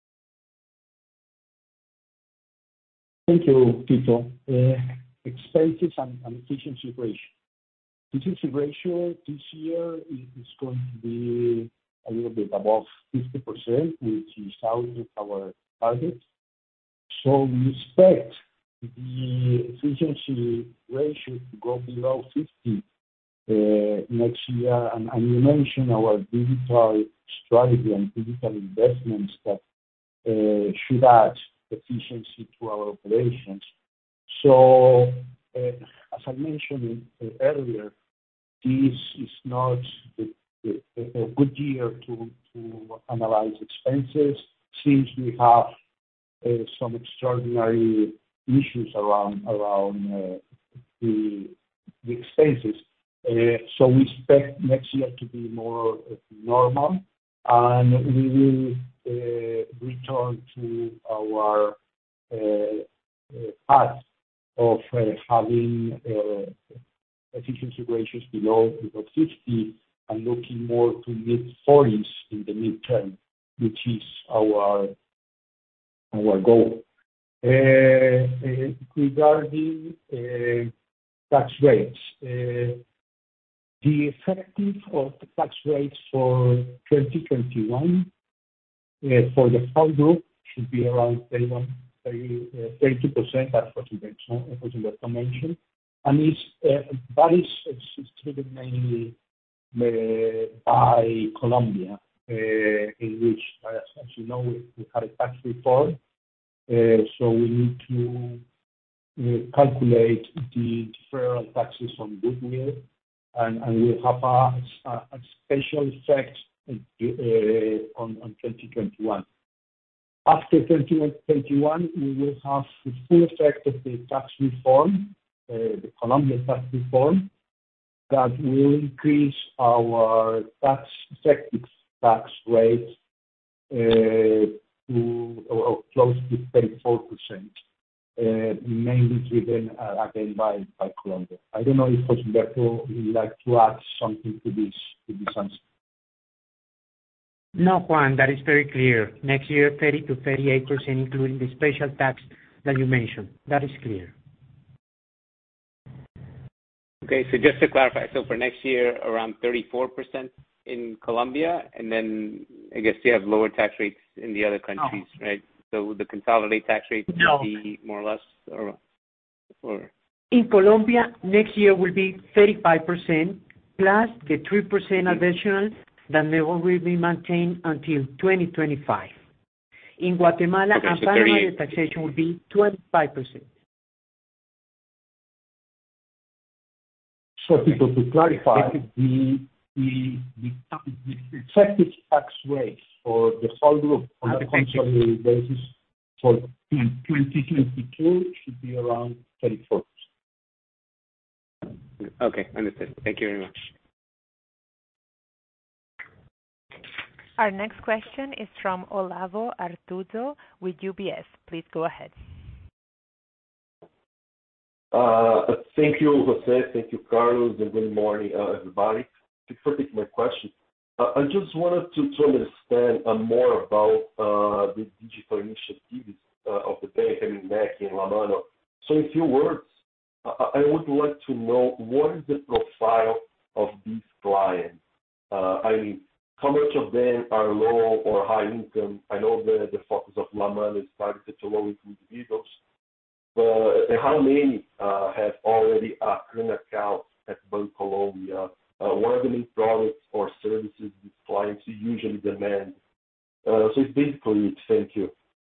Thank you, Tito. Uh, expenses and, and efficiency ratio. Efficiency ratio this year is going to be a little bit above fifty percent, which is out of our target. So we expect the efficiency ratio to go below fifty uh, next year. And, and you mentioned our digital strategy and digital investments that uh, should add efficiency to our operations. So, uh, as I mentioned uh, earlier, this is not the a, a good year to, to analyze expenses, since we have uh, some extraordinary issues around around uh, the, the expenses. Uh, so we expect next year to be more uh, normal, and we will uh, return to our uh, uh, path of uh, having uh, efficiency ratios below, below fifty, and looking more to mid forties in the midterm, which is our our goal. Uh, uh, regarding uh, tax rates, uh, the effective of the tax rates for twenty twenty-one uh, for the whole group should be around thirty-one thirty-two percent, as Humberto mentioned. And it's, uh, that is it's driven mainly uh, by Colombia, uh, in which, uh, as you know, we, we had a tax reform, uh, so we need to uh, calculate the deferral taxes on goodwill, and, and we'll have a, a, a special effect uh, on, on twenty twenty-one. After twenty twenty-one, we will have the full effect of the tax reform, uh, the Colombian tax reform, that will increase our tax effective tax rate uh, to or close to thirty-four percent, uh, mainly driven uh, again by, by Colombia. I don't know if Humberto would like to add something to this to this answer. No, Juan, that is very clear. Next year, thirty to thirty-eight percent, including the special tax that you mentioned. That is clear. Okay, so just to clarify, so for next year, around thirty-four percent in Colombia, and then I guess you have lower tax rates in the other countries, no. right? So the consolidated tax rate no. will be more or less, or, or? In Colombia, next year will be thirty-five percent plus the three percent additional that will be maintained until twenty twenty-five. In Guatemala okay, and so Panama, the taxation will be twenty-five percent. So, people, to clarify, the, the, the, the effective tax rate for the whole group on a consolidated basis for twenty twenty-two should be around thirty-four percent. Okay, understood. Thank you very much. Our next question is from Olavo Artuso with U B S. Please go ahead. Uh, thank you, Jose. Thank you, Carlos, and good morning, uh, everybody. Thank you for taking my question. Uh, I just wanted to, to understand uh, more about uh, the digital initiatives uh, of the bank, I mean, Nequi and La Mano. So in few words, uh, I would like to know what is the profile of these clients. Uh, I mean, how much of them are low or high income? I know the, the focus of La Mano is targeted to low-income individuals. But how many uh, have already a current account at Bancolombia? Uh, what are the main products or services these clients usually demand? Uh, so it's basically it. Thank you.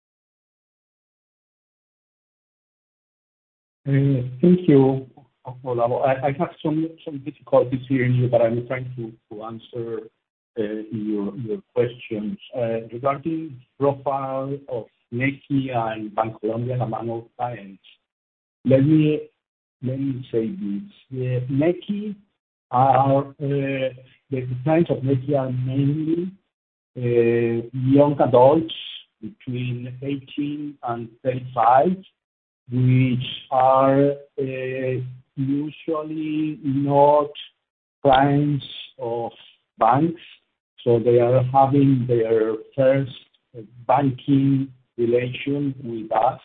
Uh, thank you, Olavo. I, I have some, some difficulties hearing you, but I'm trying to, to answer uh, your, your questions. Uh, regarding profile of Nequi and Bancolombia La Mano clients, let me let me say this. The Nequi are uh, the clients of Nequi are mainly uh, young adults between eighteen and thirty-five, which are uh, usually not clients of banks, so they are having their first banking relation with us,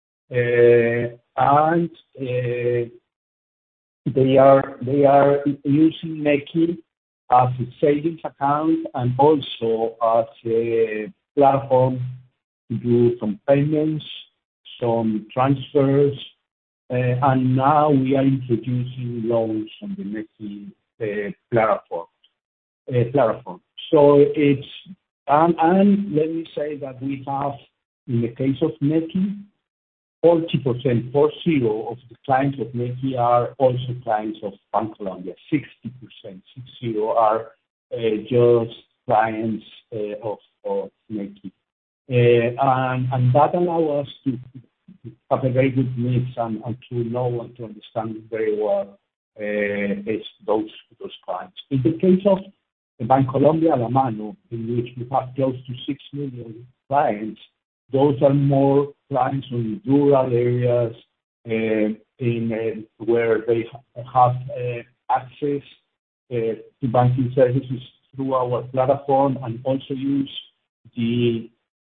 uh, and uh, they are they are using Nequi as a savings account and also as a platform to do some payments, some transfers, uh, and now we are introducing loans on the Nequi uh, platform. Uh, platform. So it's and, and let me say that we have, in the case of Nequi, forty percent, four zero of the clients of Nequi are also clients of Bancolombia. sixty percent, six zero are uh, just clients uh, of, of Nequi. Uh, and, and that allows us to have a very good mix and, and to know and to understand very well uh, those, those clients. In the case of Bancolombia La Mano, in which we have close to six million clients, those are more clients in rural areas, uh, in uh, where they have uh, access uh, to banking services through our platform and also use the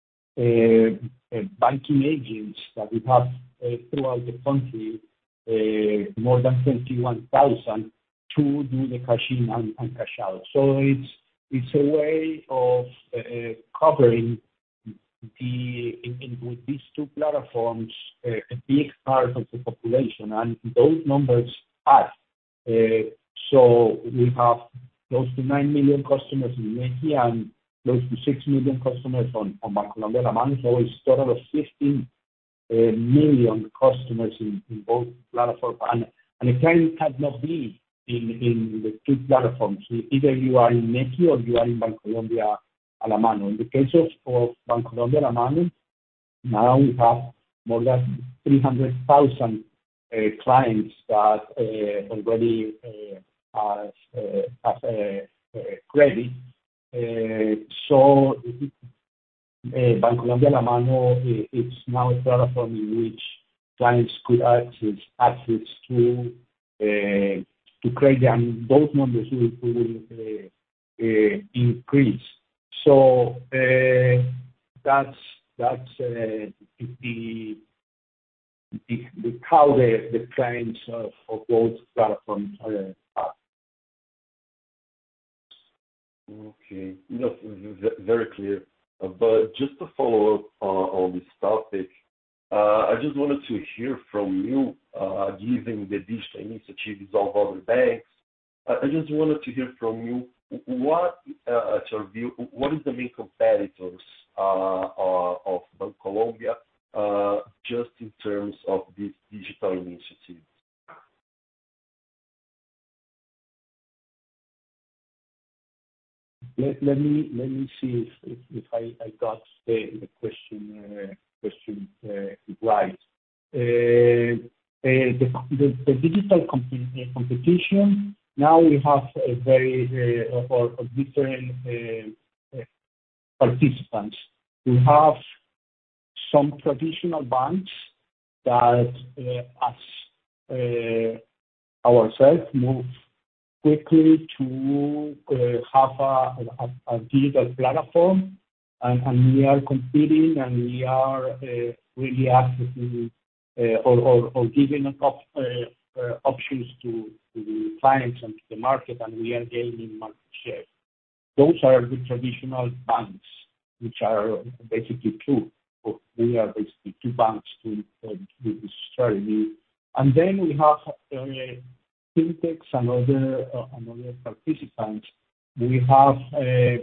uh, uh, banking agents that we have uh, throughout the country, uh, more than twenty-one thousand, to do the cash in and, and cash out. So it's it's a way of uh, covering the in, in, with these two platforms uh, a big part of the population, and those numbers add. Uh, so we have close to nine million customers in Nequi and close to six million customers on, on Bancolombia La Mano, so it's a total of fifteen uh, million customers in, in both platforms. And, and a client cannot be in, in the two platforms. Either you are in Nequi or you are in Bancolombia La Mano. In the case of, of Bancolombia La Mano, now we have more than three hundred thousand uh, clients that uh, already uh, have, uh, have uh, uh, credit. Uh, so uh, Bancolombia La Mano uh, is now a platform in which clients could access access to uh, to credit, and those numbers will, will uh, uh, increase. So uh, that's that's uh, the, the, the how the, the clients of, of both platforms uh, are. Okay, no, very clear. Uh, but just to follow up uh, on this topic, uh, I just wanted to hear from you, uh, given the digital initiatives of other banks. Uh, I just wanted to hear from you what, uh, at your view, what is the main competitors uh, uh, of Bancolombia, uh, just in terms of these digital initiatives? Let, let me let me see if, if, if I, I got the, the question uh, question uh, right. Uh, uh, the, the the digital comp- competition. Now we have a very uh, or, or different uh, uh, participants. We have some traditional banks that, uh, as uh, ourselves, move quickly to uh, have a, a, a digital platform, and, and we are competing, and we are uh, really accessing uh, or, or, or giving up, uh, uh, options to, to the clients and to the market, and we are gaining market share. Those are the traditional banks, which are basically two. We are basically two banks to, uh, with this strategy. And then we have uh, fintechs and other, uh, and other participants. We have uh,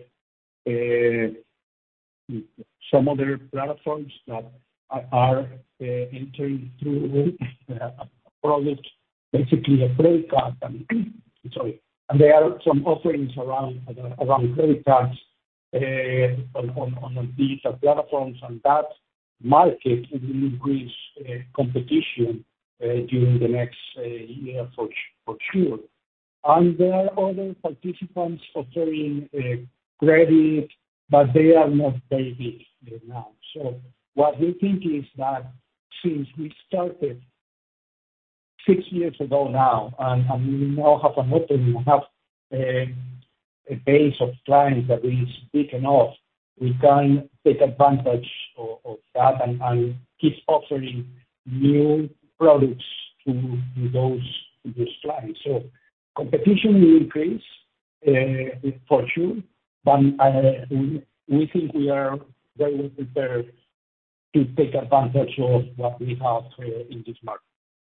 uh, some other platforms that are uh, entering through a product, basically a credit card. And, sorry, and there are some offerings around around credit cards uh, on, on on digital platforms, and that market will increase uh, competition uh, during the next uh, year for for sure. And there are other participants offering uh, credit, but they are not very big now. So what we think is that since we started six years ago now, and, and we now have an opening, we have a, a base of clients that is big enough, we can take advantage of, of that and, and keep offering new products to, to those to those clients. So competition will increase uh, for sure, but uh, we, we think we are very well prepared to take advantage of what we have uh, in this market.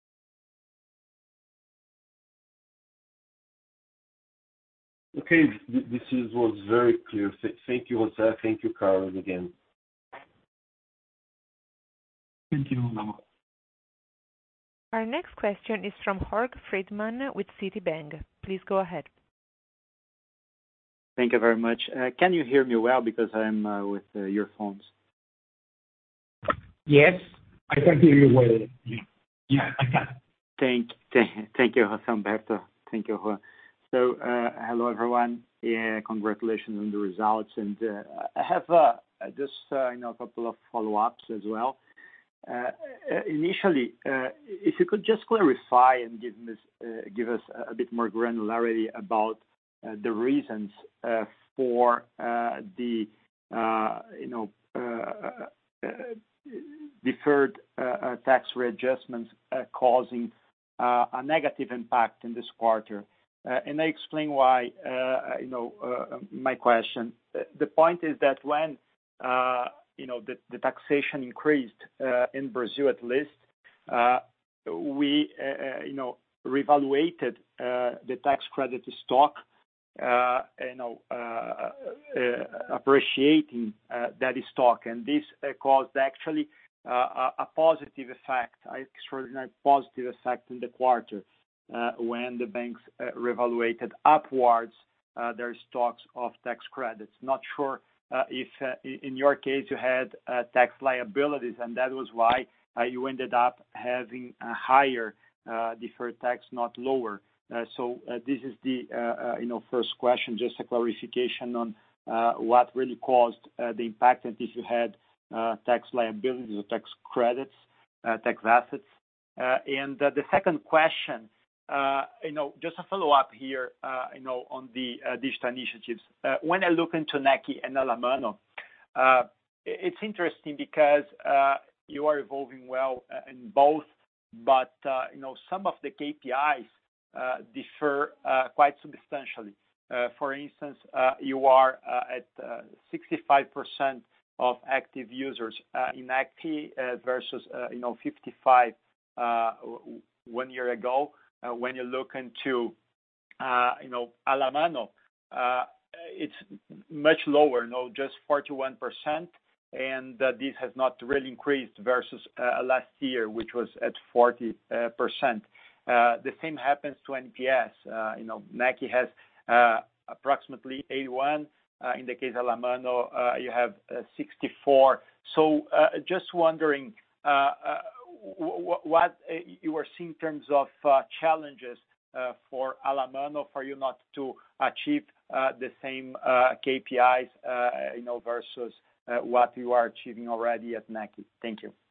Okay, this is, was very clear. Thank you, Jose. Thank you, Carlos, again. Thank you, Mama. Our next question is from Jorge Friedman with Citibank. Please go ahead. Thank you very much. Uh, can you hear me well, because I'm uh, with uh, earphones? Yes, I can hear you well. Yeah, I can. Thank, thank, thank you, Jose Humberto. Thank you, Juan. So, uh, hello everyone. Yeah, congratulations on the results. And uh, I have uh, just uh, you know a couple of follow-ups as well. Uh, initially, uh, if you could just clarify and give us uh, give us a bit more granularity about uh, the reasons uh, for uh, the uh, you know uh, uh, deferred uh, tax readjustments uh, causing uh, a negative impact in this quarter. Uh, and I explain why, uh, you know, uh, my question. The point is that when, uh, you know, the, the taxation increased uh, in Brazil at least, uh, we, uh, you know, reevaluated uh, the tax credit stock, uh, you know, uh, uh, appreciating uh, that stock, and this uh, caused actually uh, a, a positive effect, an extraordinary positive effect in the quarter uh, when the banks uh, reevaluated upwards uh, their stocks of tax credits. Not sure uh, if uh, in your case you had uh, tax liabilities, and that was why uh, you ended up having a higher uh, deferred tax, not lower. Uh, so uh, this is the uh, uh, you know first question, just a clarification on uh, what really caused uh, the impact, and if you had uh, tax liabilities or tax credits, uh, tax assets. Uh, and uh, the second question, uh, you know, just a follow-up here, uh, you know, on the uh, digital initiatives. Uh, when I look into Nequi and Alamano, uh, it's interesting because uh, you are evolving well uh, in both, but uh, you know, some of the K P Is uh, differ uh, quite substantially. Uh, for instance, uh, you are uh, at uh, sixty-five percent of active users uh, in Nequi uh, versus uh, you know fifty-five uh, one year ago. Uh, when you look into uh, you know Alamano, uh, it's much lower, you know, just forty-one percent, and uh, this has not really increased versus uh, last year, which was at forty percent. Uh, the same happens to N P S. Uh, you know, Nequi has uh, approximately eighty-one. Uh, in the case of Alamano, uh, you have uh, sixty-four. So uh, just wondering uh, uh, w- what you are seeing in terms of uh, challenges uh, for Alamano for you not to achieve uh, the same uh, K P Is, uh, you know, versus uh, what you are achieving already at Nequi. Thank you.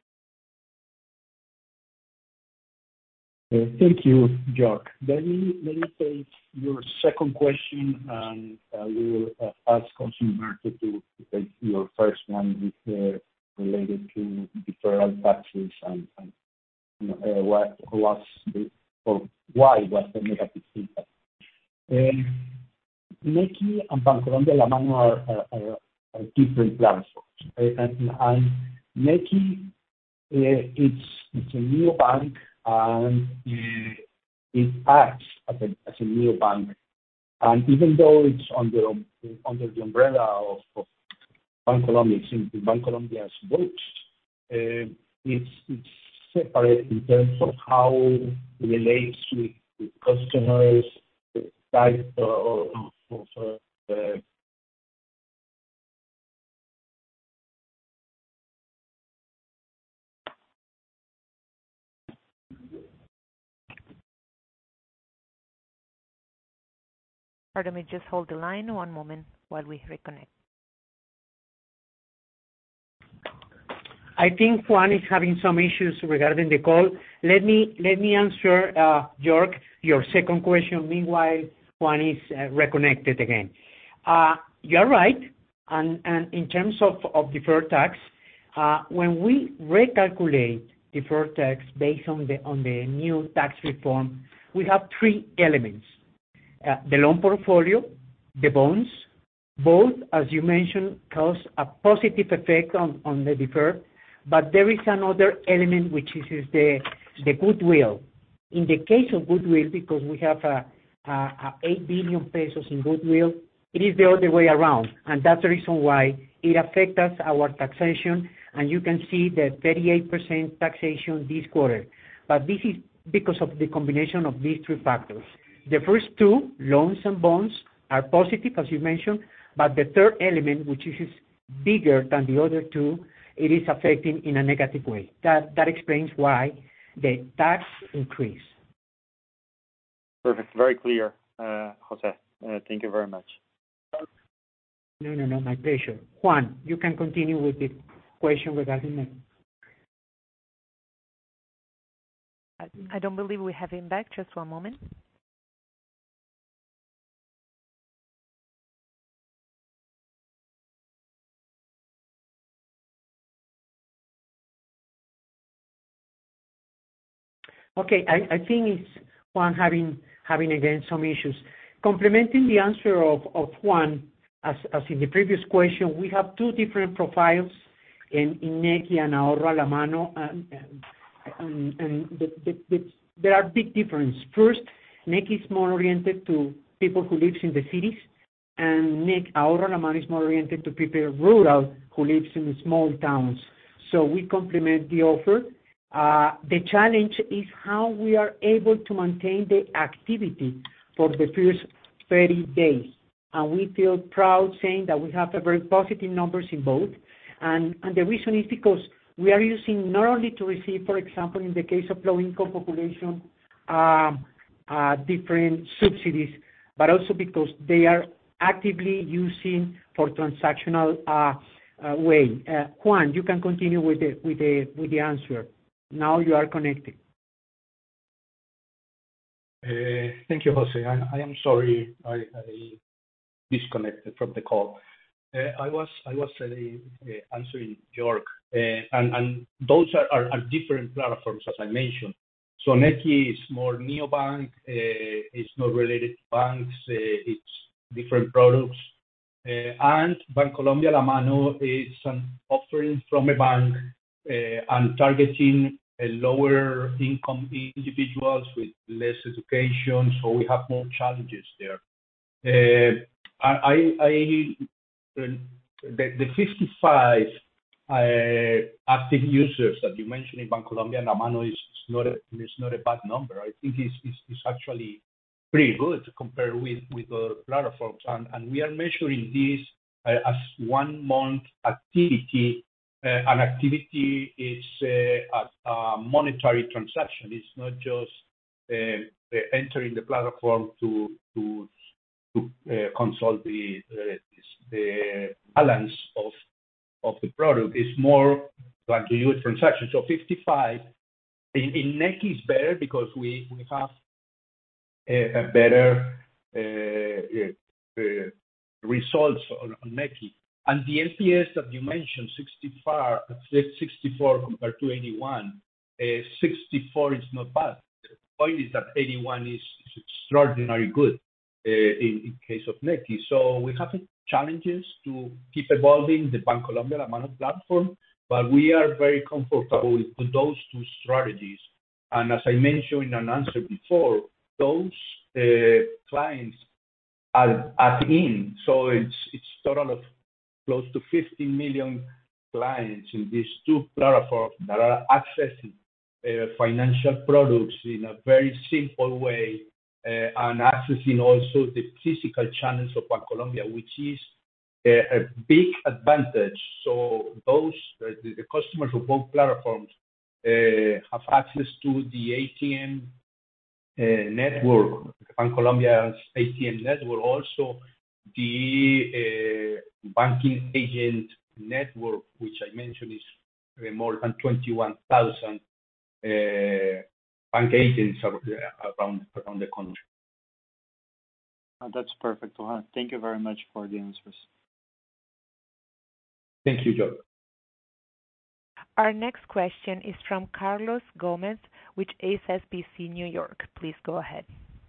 Uh, thank you, York. Let me let me take your second question, and uh, we will uh, ask José Humberto to, to take your first one, with, uh, related to deferral taxes and, and you know, uh, what was the or why was the negative impact. Uh, Nequi and Bancolombia Alamano are, are, are, are different platforms, uh, and, and Nequi uh, it's it's a new bank. And uh, it acts as a, as a neobank. And even though it's under under the umbrella of, of Bancolombia, it's in Bancolombia's books, uh, it's, it's separate in terms of how it relates with, with customers, type of, of uh, Pardon me, just hold the line one moment while we reconnect. I think Juan is having some issues regarding the call. Let me let me answer, uh, York, your second question. Meanwhile, Juan is uh, reconnected again. Uh, you're right, and, and in terms of, of deferred tax, uh, when we recalculate deferred tax based on the on the new tax reform, we have three elements. Uh, the loan portfolio, the bonds, both, as you mentioned, cause a positive effect on, on the deferred, but there is another element which is, is the, the goodwill. In the case of goodwill, because we have a, a, a eight billion pesos in goodwill, it is the other way around, and that's the reason why it affects us, our taxation, and you can see the thirty-eight percent taxation this quarter. But this is because of the combination of these three factors. The first two, loans and bonds, are positive, as you mentioned, but the third element, which is bigger than the other two, it is affecting in a negative way. That that explains why the tax increase. Perfect. Very clear, uh, Jose. Uh, thank you very much. No, no, no, my pleasure. Juan, you can continue with the question regarding that. I don't believe we have him back. Just one moment. Okay, I, I think it's Juan having having again some issues. Complementing the answer of, of Juan, as, as in the previous question, we have two different profiles in Nequi and Ahorro a la Mano, and there are big difference. First, Nequi is more oriented to people who lives in the cities, and Ahorro a la Mano is more oriented to people rural who lives in the small towns. So we complement the offer. Uh, the challenge is how we are able to maintain the activity for the first thirty days. And we feel proud saying that we have a very positive numbers in both. And, and the reason is because we are using not only to receive, for example, in the case of low-income population, um, uh, different subsidies, but also because they are actively using for transactional uh, uh, way. Uh, Juan, you can continue with the with the with the answer. Now you are connected. Uh, thank you, Jose. I, I am sorry I, I disconnected from the call. Uh, I was I was uh, uh, answering York, uh, and and those are, are, are different platforms as I mentioned. So Nequi is more neobank. Uh, it's not related to banks. Uh, it's different products. Uh, and Bancolombia La Mano is an offering from a bank uh, and targeting a lower income individuals with less education. So we have more challenges there. Uh, I, I, the, the fifty-five uh, active users that you mentioned in Bancolombia La Mano is, is not a is not a bad number. I think it's, it's, it's actually pretty good compared with with other platforms, and and we are measuring this uh, as one month activity. Uh, an activity is uh, a, a monetary transaction. It's not just uh, entering the platform to to to uh, consult the uh, the balance of of the product. It's more like to do a transaction. So fifty-five in, in Nequi is better because we we have a, a better uh, uh, results on, on Nequi. And the N P S that you mentioned, sixty-four, sixty-four compared to eighty-one, uh, sixty-four is not bad. The point is that eighty-one is, is extraordinarily good uh, in, in case of Nequi. So we have challenges to keep evolving the Bancolombia La Mano platform, but we are very comfortable with those two strategies. And as I mentioned in an answer before, those uh, clients are at in, so it's it's total of close to fifteen million clients in these two platforms that are accessing uh, financial products in a very simple way uh, and accessing also the physical channels of Bancolombia, which is a, a big advantage. So those uh, the, the customers of both platforms uh, have access to the A T M uh, network, Bancolombia's A T M network, also the uh, banking agent network, which I mentioned is uh, more than twenty-one thousand uh, bank agents around around the country. Oh, that's perfect, Juan. Thank you very much for the answers. Thank you, Joe. Our next question is from Carlos Gomez with H S B C New York. Please go ahead.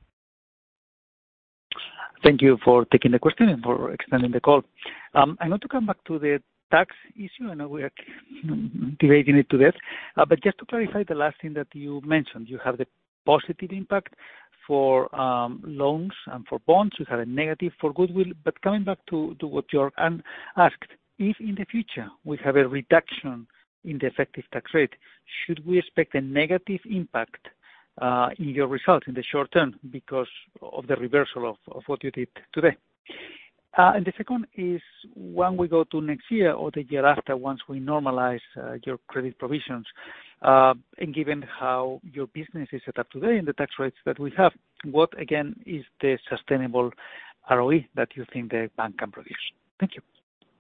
Thank you for taking the question and for extending the call. Um, I want to come back to the tax issue. I know we are debating it to death, uh, but just to clarify the last thing that you mentioned, you have the positive impact for um, loans and for bonds. You have a negative for goodwill. But coming back to, to what York asked, if in the future we have a reduction in the effective tax rate, should we expect a negative impact Uh, in your results in the short term because of the reversal of, of what you did today? Uh, and the second is when we go to next year or the year after, once we normalize uh, your credit provisions, uh, and given how your business is set up today and the tax rates that we have, what again is the sustainable R O E that you think the bank can produce? Thank you.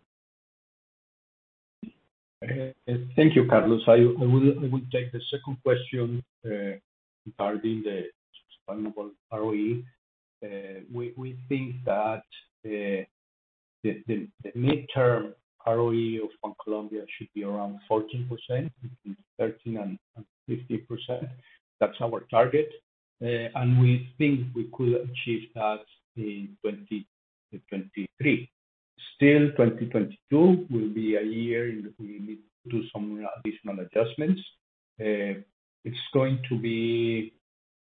Uh, thank you, Carlos. I, I will I will take the second question uh, regarding the sustainable R O E. Uh, we we think that uh, the, the the midterm R O E of Bancolombia should be around fourteen percent, between thirteen and fifteen percent. That's our target, uh, and we think we could achieve that in twenty twenty-three. Still, twenty twenty-two will be a year in which we need do some additional adjustments. It's going to be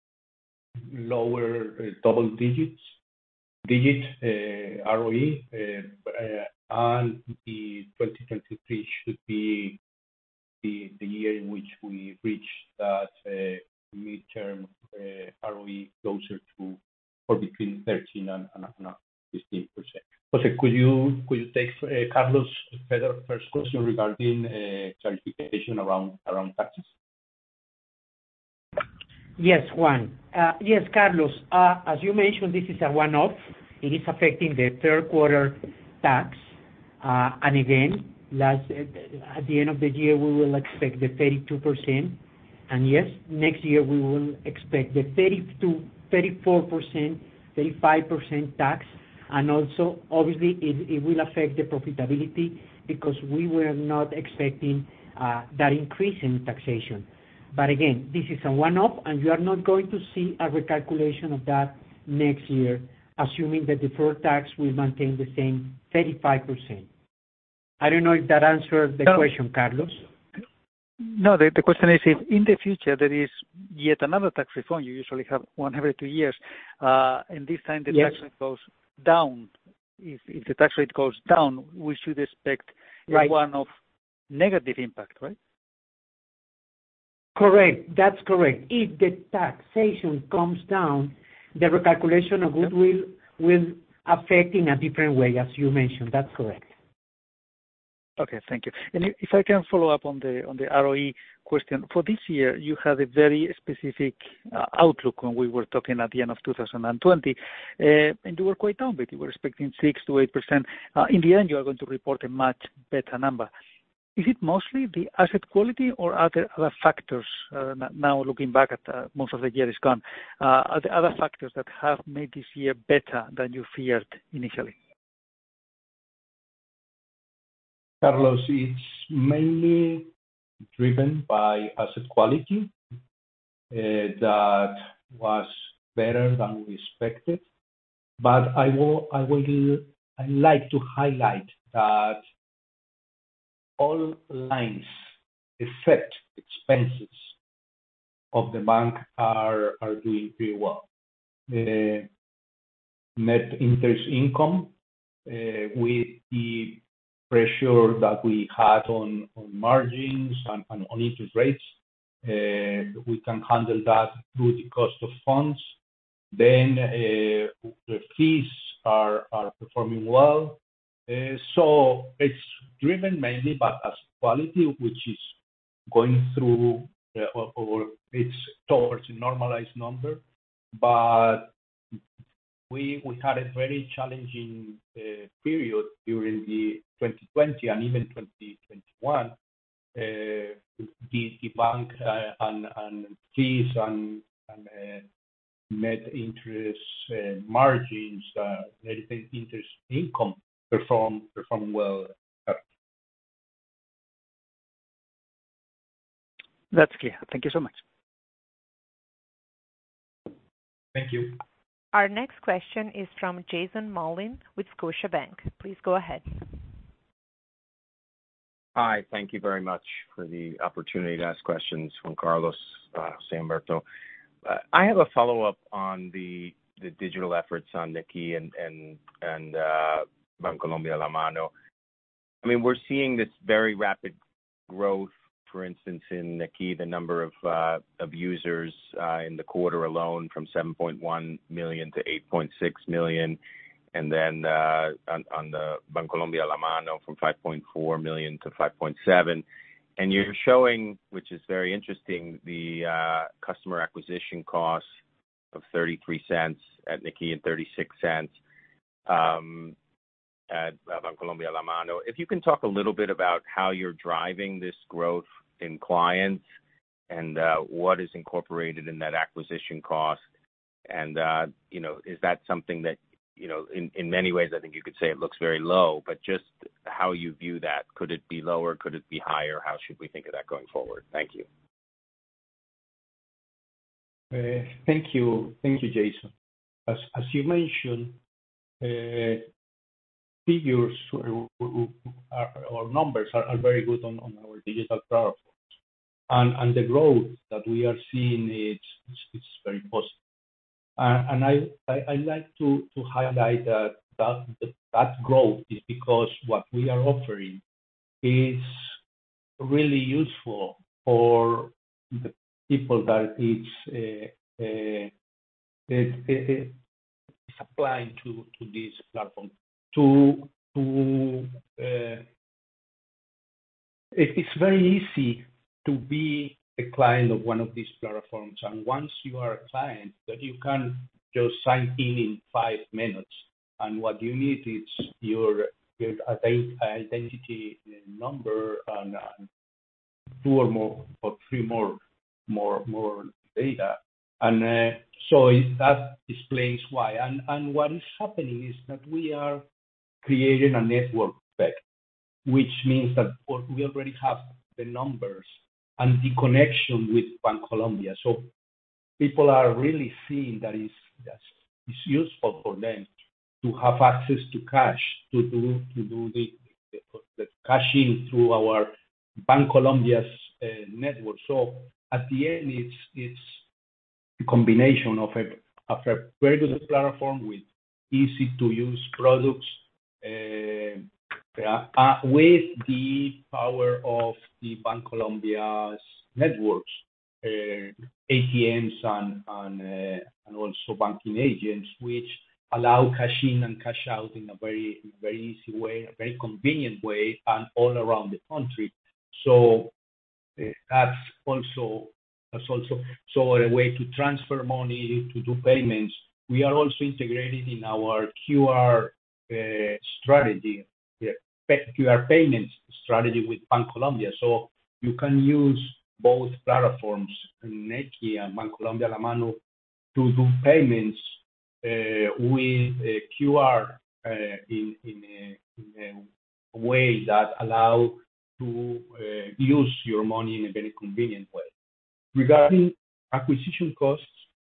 lower double digits, digit R O E, and the twenty twenty-three should be the year in which we reach that midterm R O E closer to or between thirteen and fifteen percent. Jose, could you take Carlos' first question regarding clarification around taxes? Yes, Juan. Yes, Carlos, as you mentioned, this is a one-off. It is affecting the third quarter tax. And again, at the end of the year, we will expect the thirty-two percent. And yes, next year we will expect the thirty-two, thirty-four percent, thirty-five percent tax. And also, obviously, it, it will affect the profitability because we were not expecting uh, that increase in taxation. But again, this is a one-off, and you are not going to see a recalculation of that next year, assuming that the deferred tax will maintain the same thirty-five percent. I don't know if that answered the no. question, Carlos. No, the, the question is if in the future there is yet another tax reform, you usually have one every two years, uh, and this time the yes. tax rate goes down. If, if the tax rate goes down, we should expect right. one of negative impact, right? Correct. That's correct. If the taxation comes down, the recalculation of goodwill will affect in a different way, as you mentioned. That's correct. Okay, thank you. And if I can follow up on the on the R O E question, for this year, you had a very specific uh, outlook when we were talking at the end of two thousand twenty, uh, and you were quite downbeat. You were expecting six to eight percent. Uh, in the end, you are going to report a much better number. Is it mostly the asset quality, or are there other factors, uh, now looking back at uh, most of the year is gone, uh, are there other factors that have made this year better than you feared initially? Carlos, it's mainly driven by asset quality uh, that was better than we expected. But I will, I will, I like to highlight that all lines, except expenses of the bank, are are doing pretty well. Uh, net interest income, uh, with the pressure that we had on, on margins and, and on interest rates, uh, we can handle that through the cost of funds. Then uh, the fees are, are performing well. Uh, so it's driven mainly by asset quality, which is going through, uh, or, or it's towards a normalized number. But we we had a very challenging uh, period during the twenty twenty and even twenty twenty-one. Uh, the, the bank uh, and, and fees and, and uh, net interest uh, margins, uh, net interest income perform perform well. That's clear. Thank you so much. Thank you. Our next question is from Jason Mollin with Scotiabank. Please go ahead. Hi, thank you very much for the opportunity to ask questions from Carlos, uh, Jose Humberto. Uh, I have a follow-up on the, the digital efforts on Nequi and and and uh, Bancolombia La Mano. I mean, we're seeing this very rapid growth. For instance, in Nequi, the number of uh, of users uh, in the quarter alone from seven point one million to eight point six million, and then uh, on, on the Bancolombia La Mano from five point four million to five point seven. And you're showing, which is very interesting, the uh, customer acquisition cost of thirty-three cents at Nequi and thirty-six cents um, at uh, Bancolombia La Mano. If you can talk a little bit about how you're driving this growth in clients and uh, what is incorporated in that acquisition cost. And, uh, you know, is that something that, you know, in, in many ways, I think you could say it looks very low, but just how you view that. Could it be lower? Could it be higher? How should we think of that going forward? Thank you. Uh, thank you. Thank you, Jason. As, as you mentioned, uh, figures our numbers are very good on our digital platforms. And the growth that we are seeing is very positive. And I like to highlight that that growth is because what we are offering is really useful for the people that it's applying to this platform. To uh, it is very easy to be a client of one of these platforms, and once you are a client, that you can just sign in in five minutes, and what you need is your your identity number and, and two or more or three more more more data, and uh, so it, that explains why. And and what is happening is that we are creating a network effect, which means that we already have the numbers and the connection with Bancolombia. So people are really seeing that it's, that it's useful for them to have access to cash, to do to do the, the, the cashing through our Bancolombia's uh, network. So at the end, it's it's a combination of a of a very good platform with easy to use products. Uh, uh, with the power of the Bancolombia's networks, uh, A T Ms and and, uh, and also banking agents, which allow cash in and cash out in a very very easy way, a very convenient way, and all around the country. So uh, that's also that's also so a way to transfer money, to do payments. We are also integrated in our Q R uh, strategy. Yeah. Q R payments strategy with Bancolombia. So you can use both platforms, Nequi and Bancolombia La Mano, to do payments uh, with a Q R uh, in, in, a, in a way that allow to uh, use your money in a very convenient way. Regarding acquisition costs,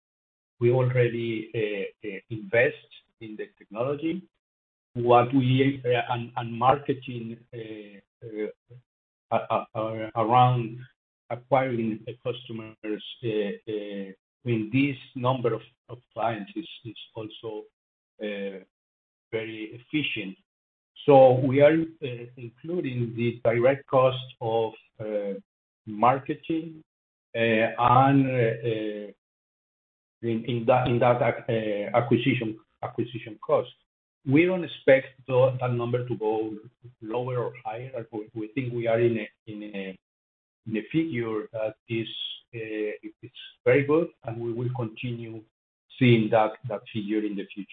we already uh, uh, invest in the technology. What we uh, and, and marketing uh, uh, uh, uh, around acquiring customers uh, uh, in this number of, of clients is, is also uh, very efficient. So we are uh, including the direct cost of uh, marketing uh, and uh, in, in that in that uh, acquisition acquisition cost. We don't expect the, that number to go lower or higher. We think we are in a in a, in a figure that is uh, it's very good, and we will continue seeing that that figure in the future.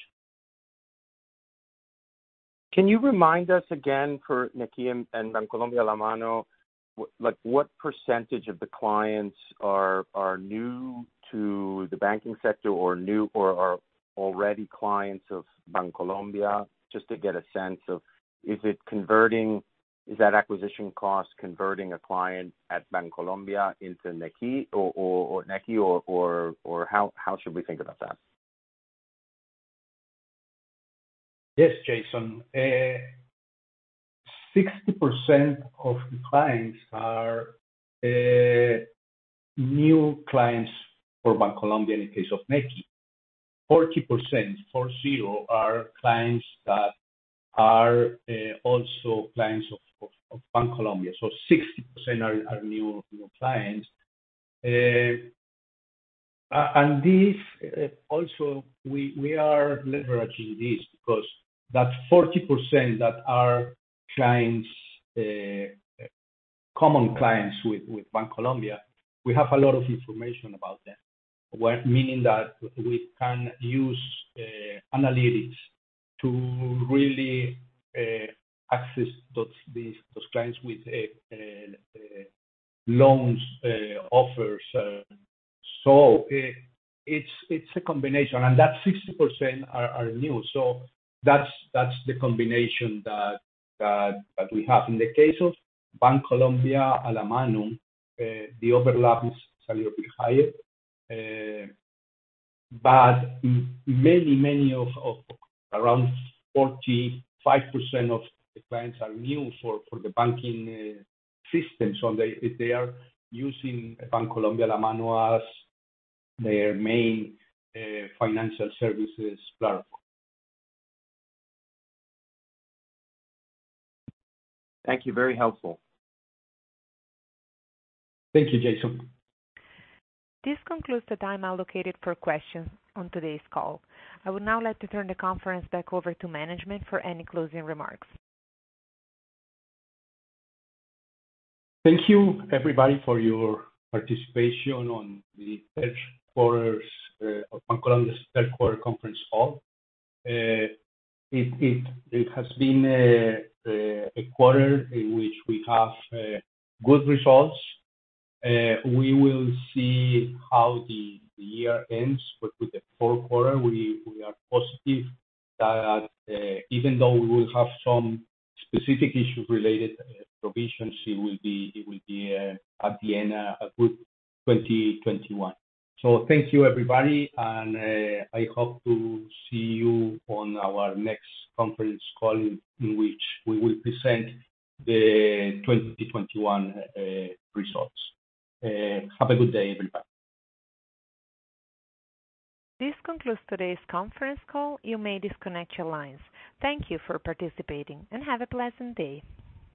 Can you remind us again for Nequi and, and Bancolombia La Mano, like what percentage of the clients are are new to the banking sector, or new or are already clients of Bancolombia, just to get a sense of, is it converting, is that acquisition cost converting a client at Bancolombia into Nequi or, or, or Nequi, or, or, or how, how should we think about that? Yes, Jason. Uh, sixty percent of the clients are uh, new clients for Bancolombia in the case of Nequi. forty percent, four zero, are clients that are uh, also clients of, of, of Bancolombia. So sixty percent are, are new, new clients. Uh, and this uh, also, we, we are leveraging this because that forty percent that are clients, uh, common clients with, with Bancolombia, we have a lot of information about them. Where, meaning that we can use uh, analytics to really uh, access those, these, those clients with uh, uh, uh, loans uh, offers. Uh, so uh, it's it's a combination, and that sixty percent are, are new. So that's that's the combination that that, that we have. In the case of Bancolombia La Mano, uh, the overlap is a little bit higher. Uh, but many, many of, of around forty-five percent of the clients are new for the banking system, so they are using Bancolombia La Mano as their main financial services platform. Thank you. Very helpful. Thank you, Jason. This concludes the time allocated for questions on today's call. I would now like to turn the conference back over to management for any closing remarks. Thank you, everybody, for your participation on the third quarter's uh, Bancolombia's third quarter conference call. Uh, it, it, it has been a, a, a quarter in which we have uh, good results. Uh, we will see how the, the year ends, but with the fourth quarter, we, we are positive that uh, even though we will have some specific issues related uh, provisions, it will be it will be uh, at the end uh, a good twenty twenty-one. So thank you, everybody, and uh, I hope to see you on our next conference call in, in which we will present the twenty twenty-one uh, results. Uh, have a good day, everybody. This concludes today's conference call. You may disconnect your lines. Thank you for participating and have a pleasant day.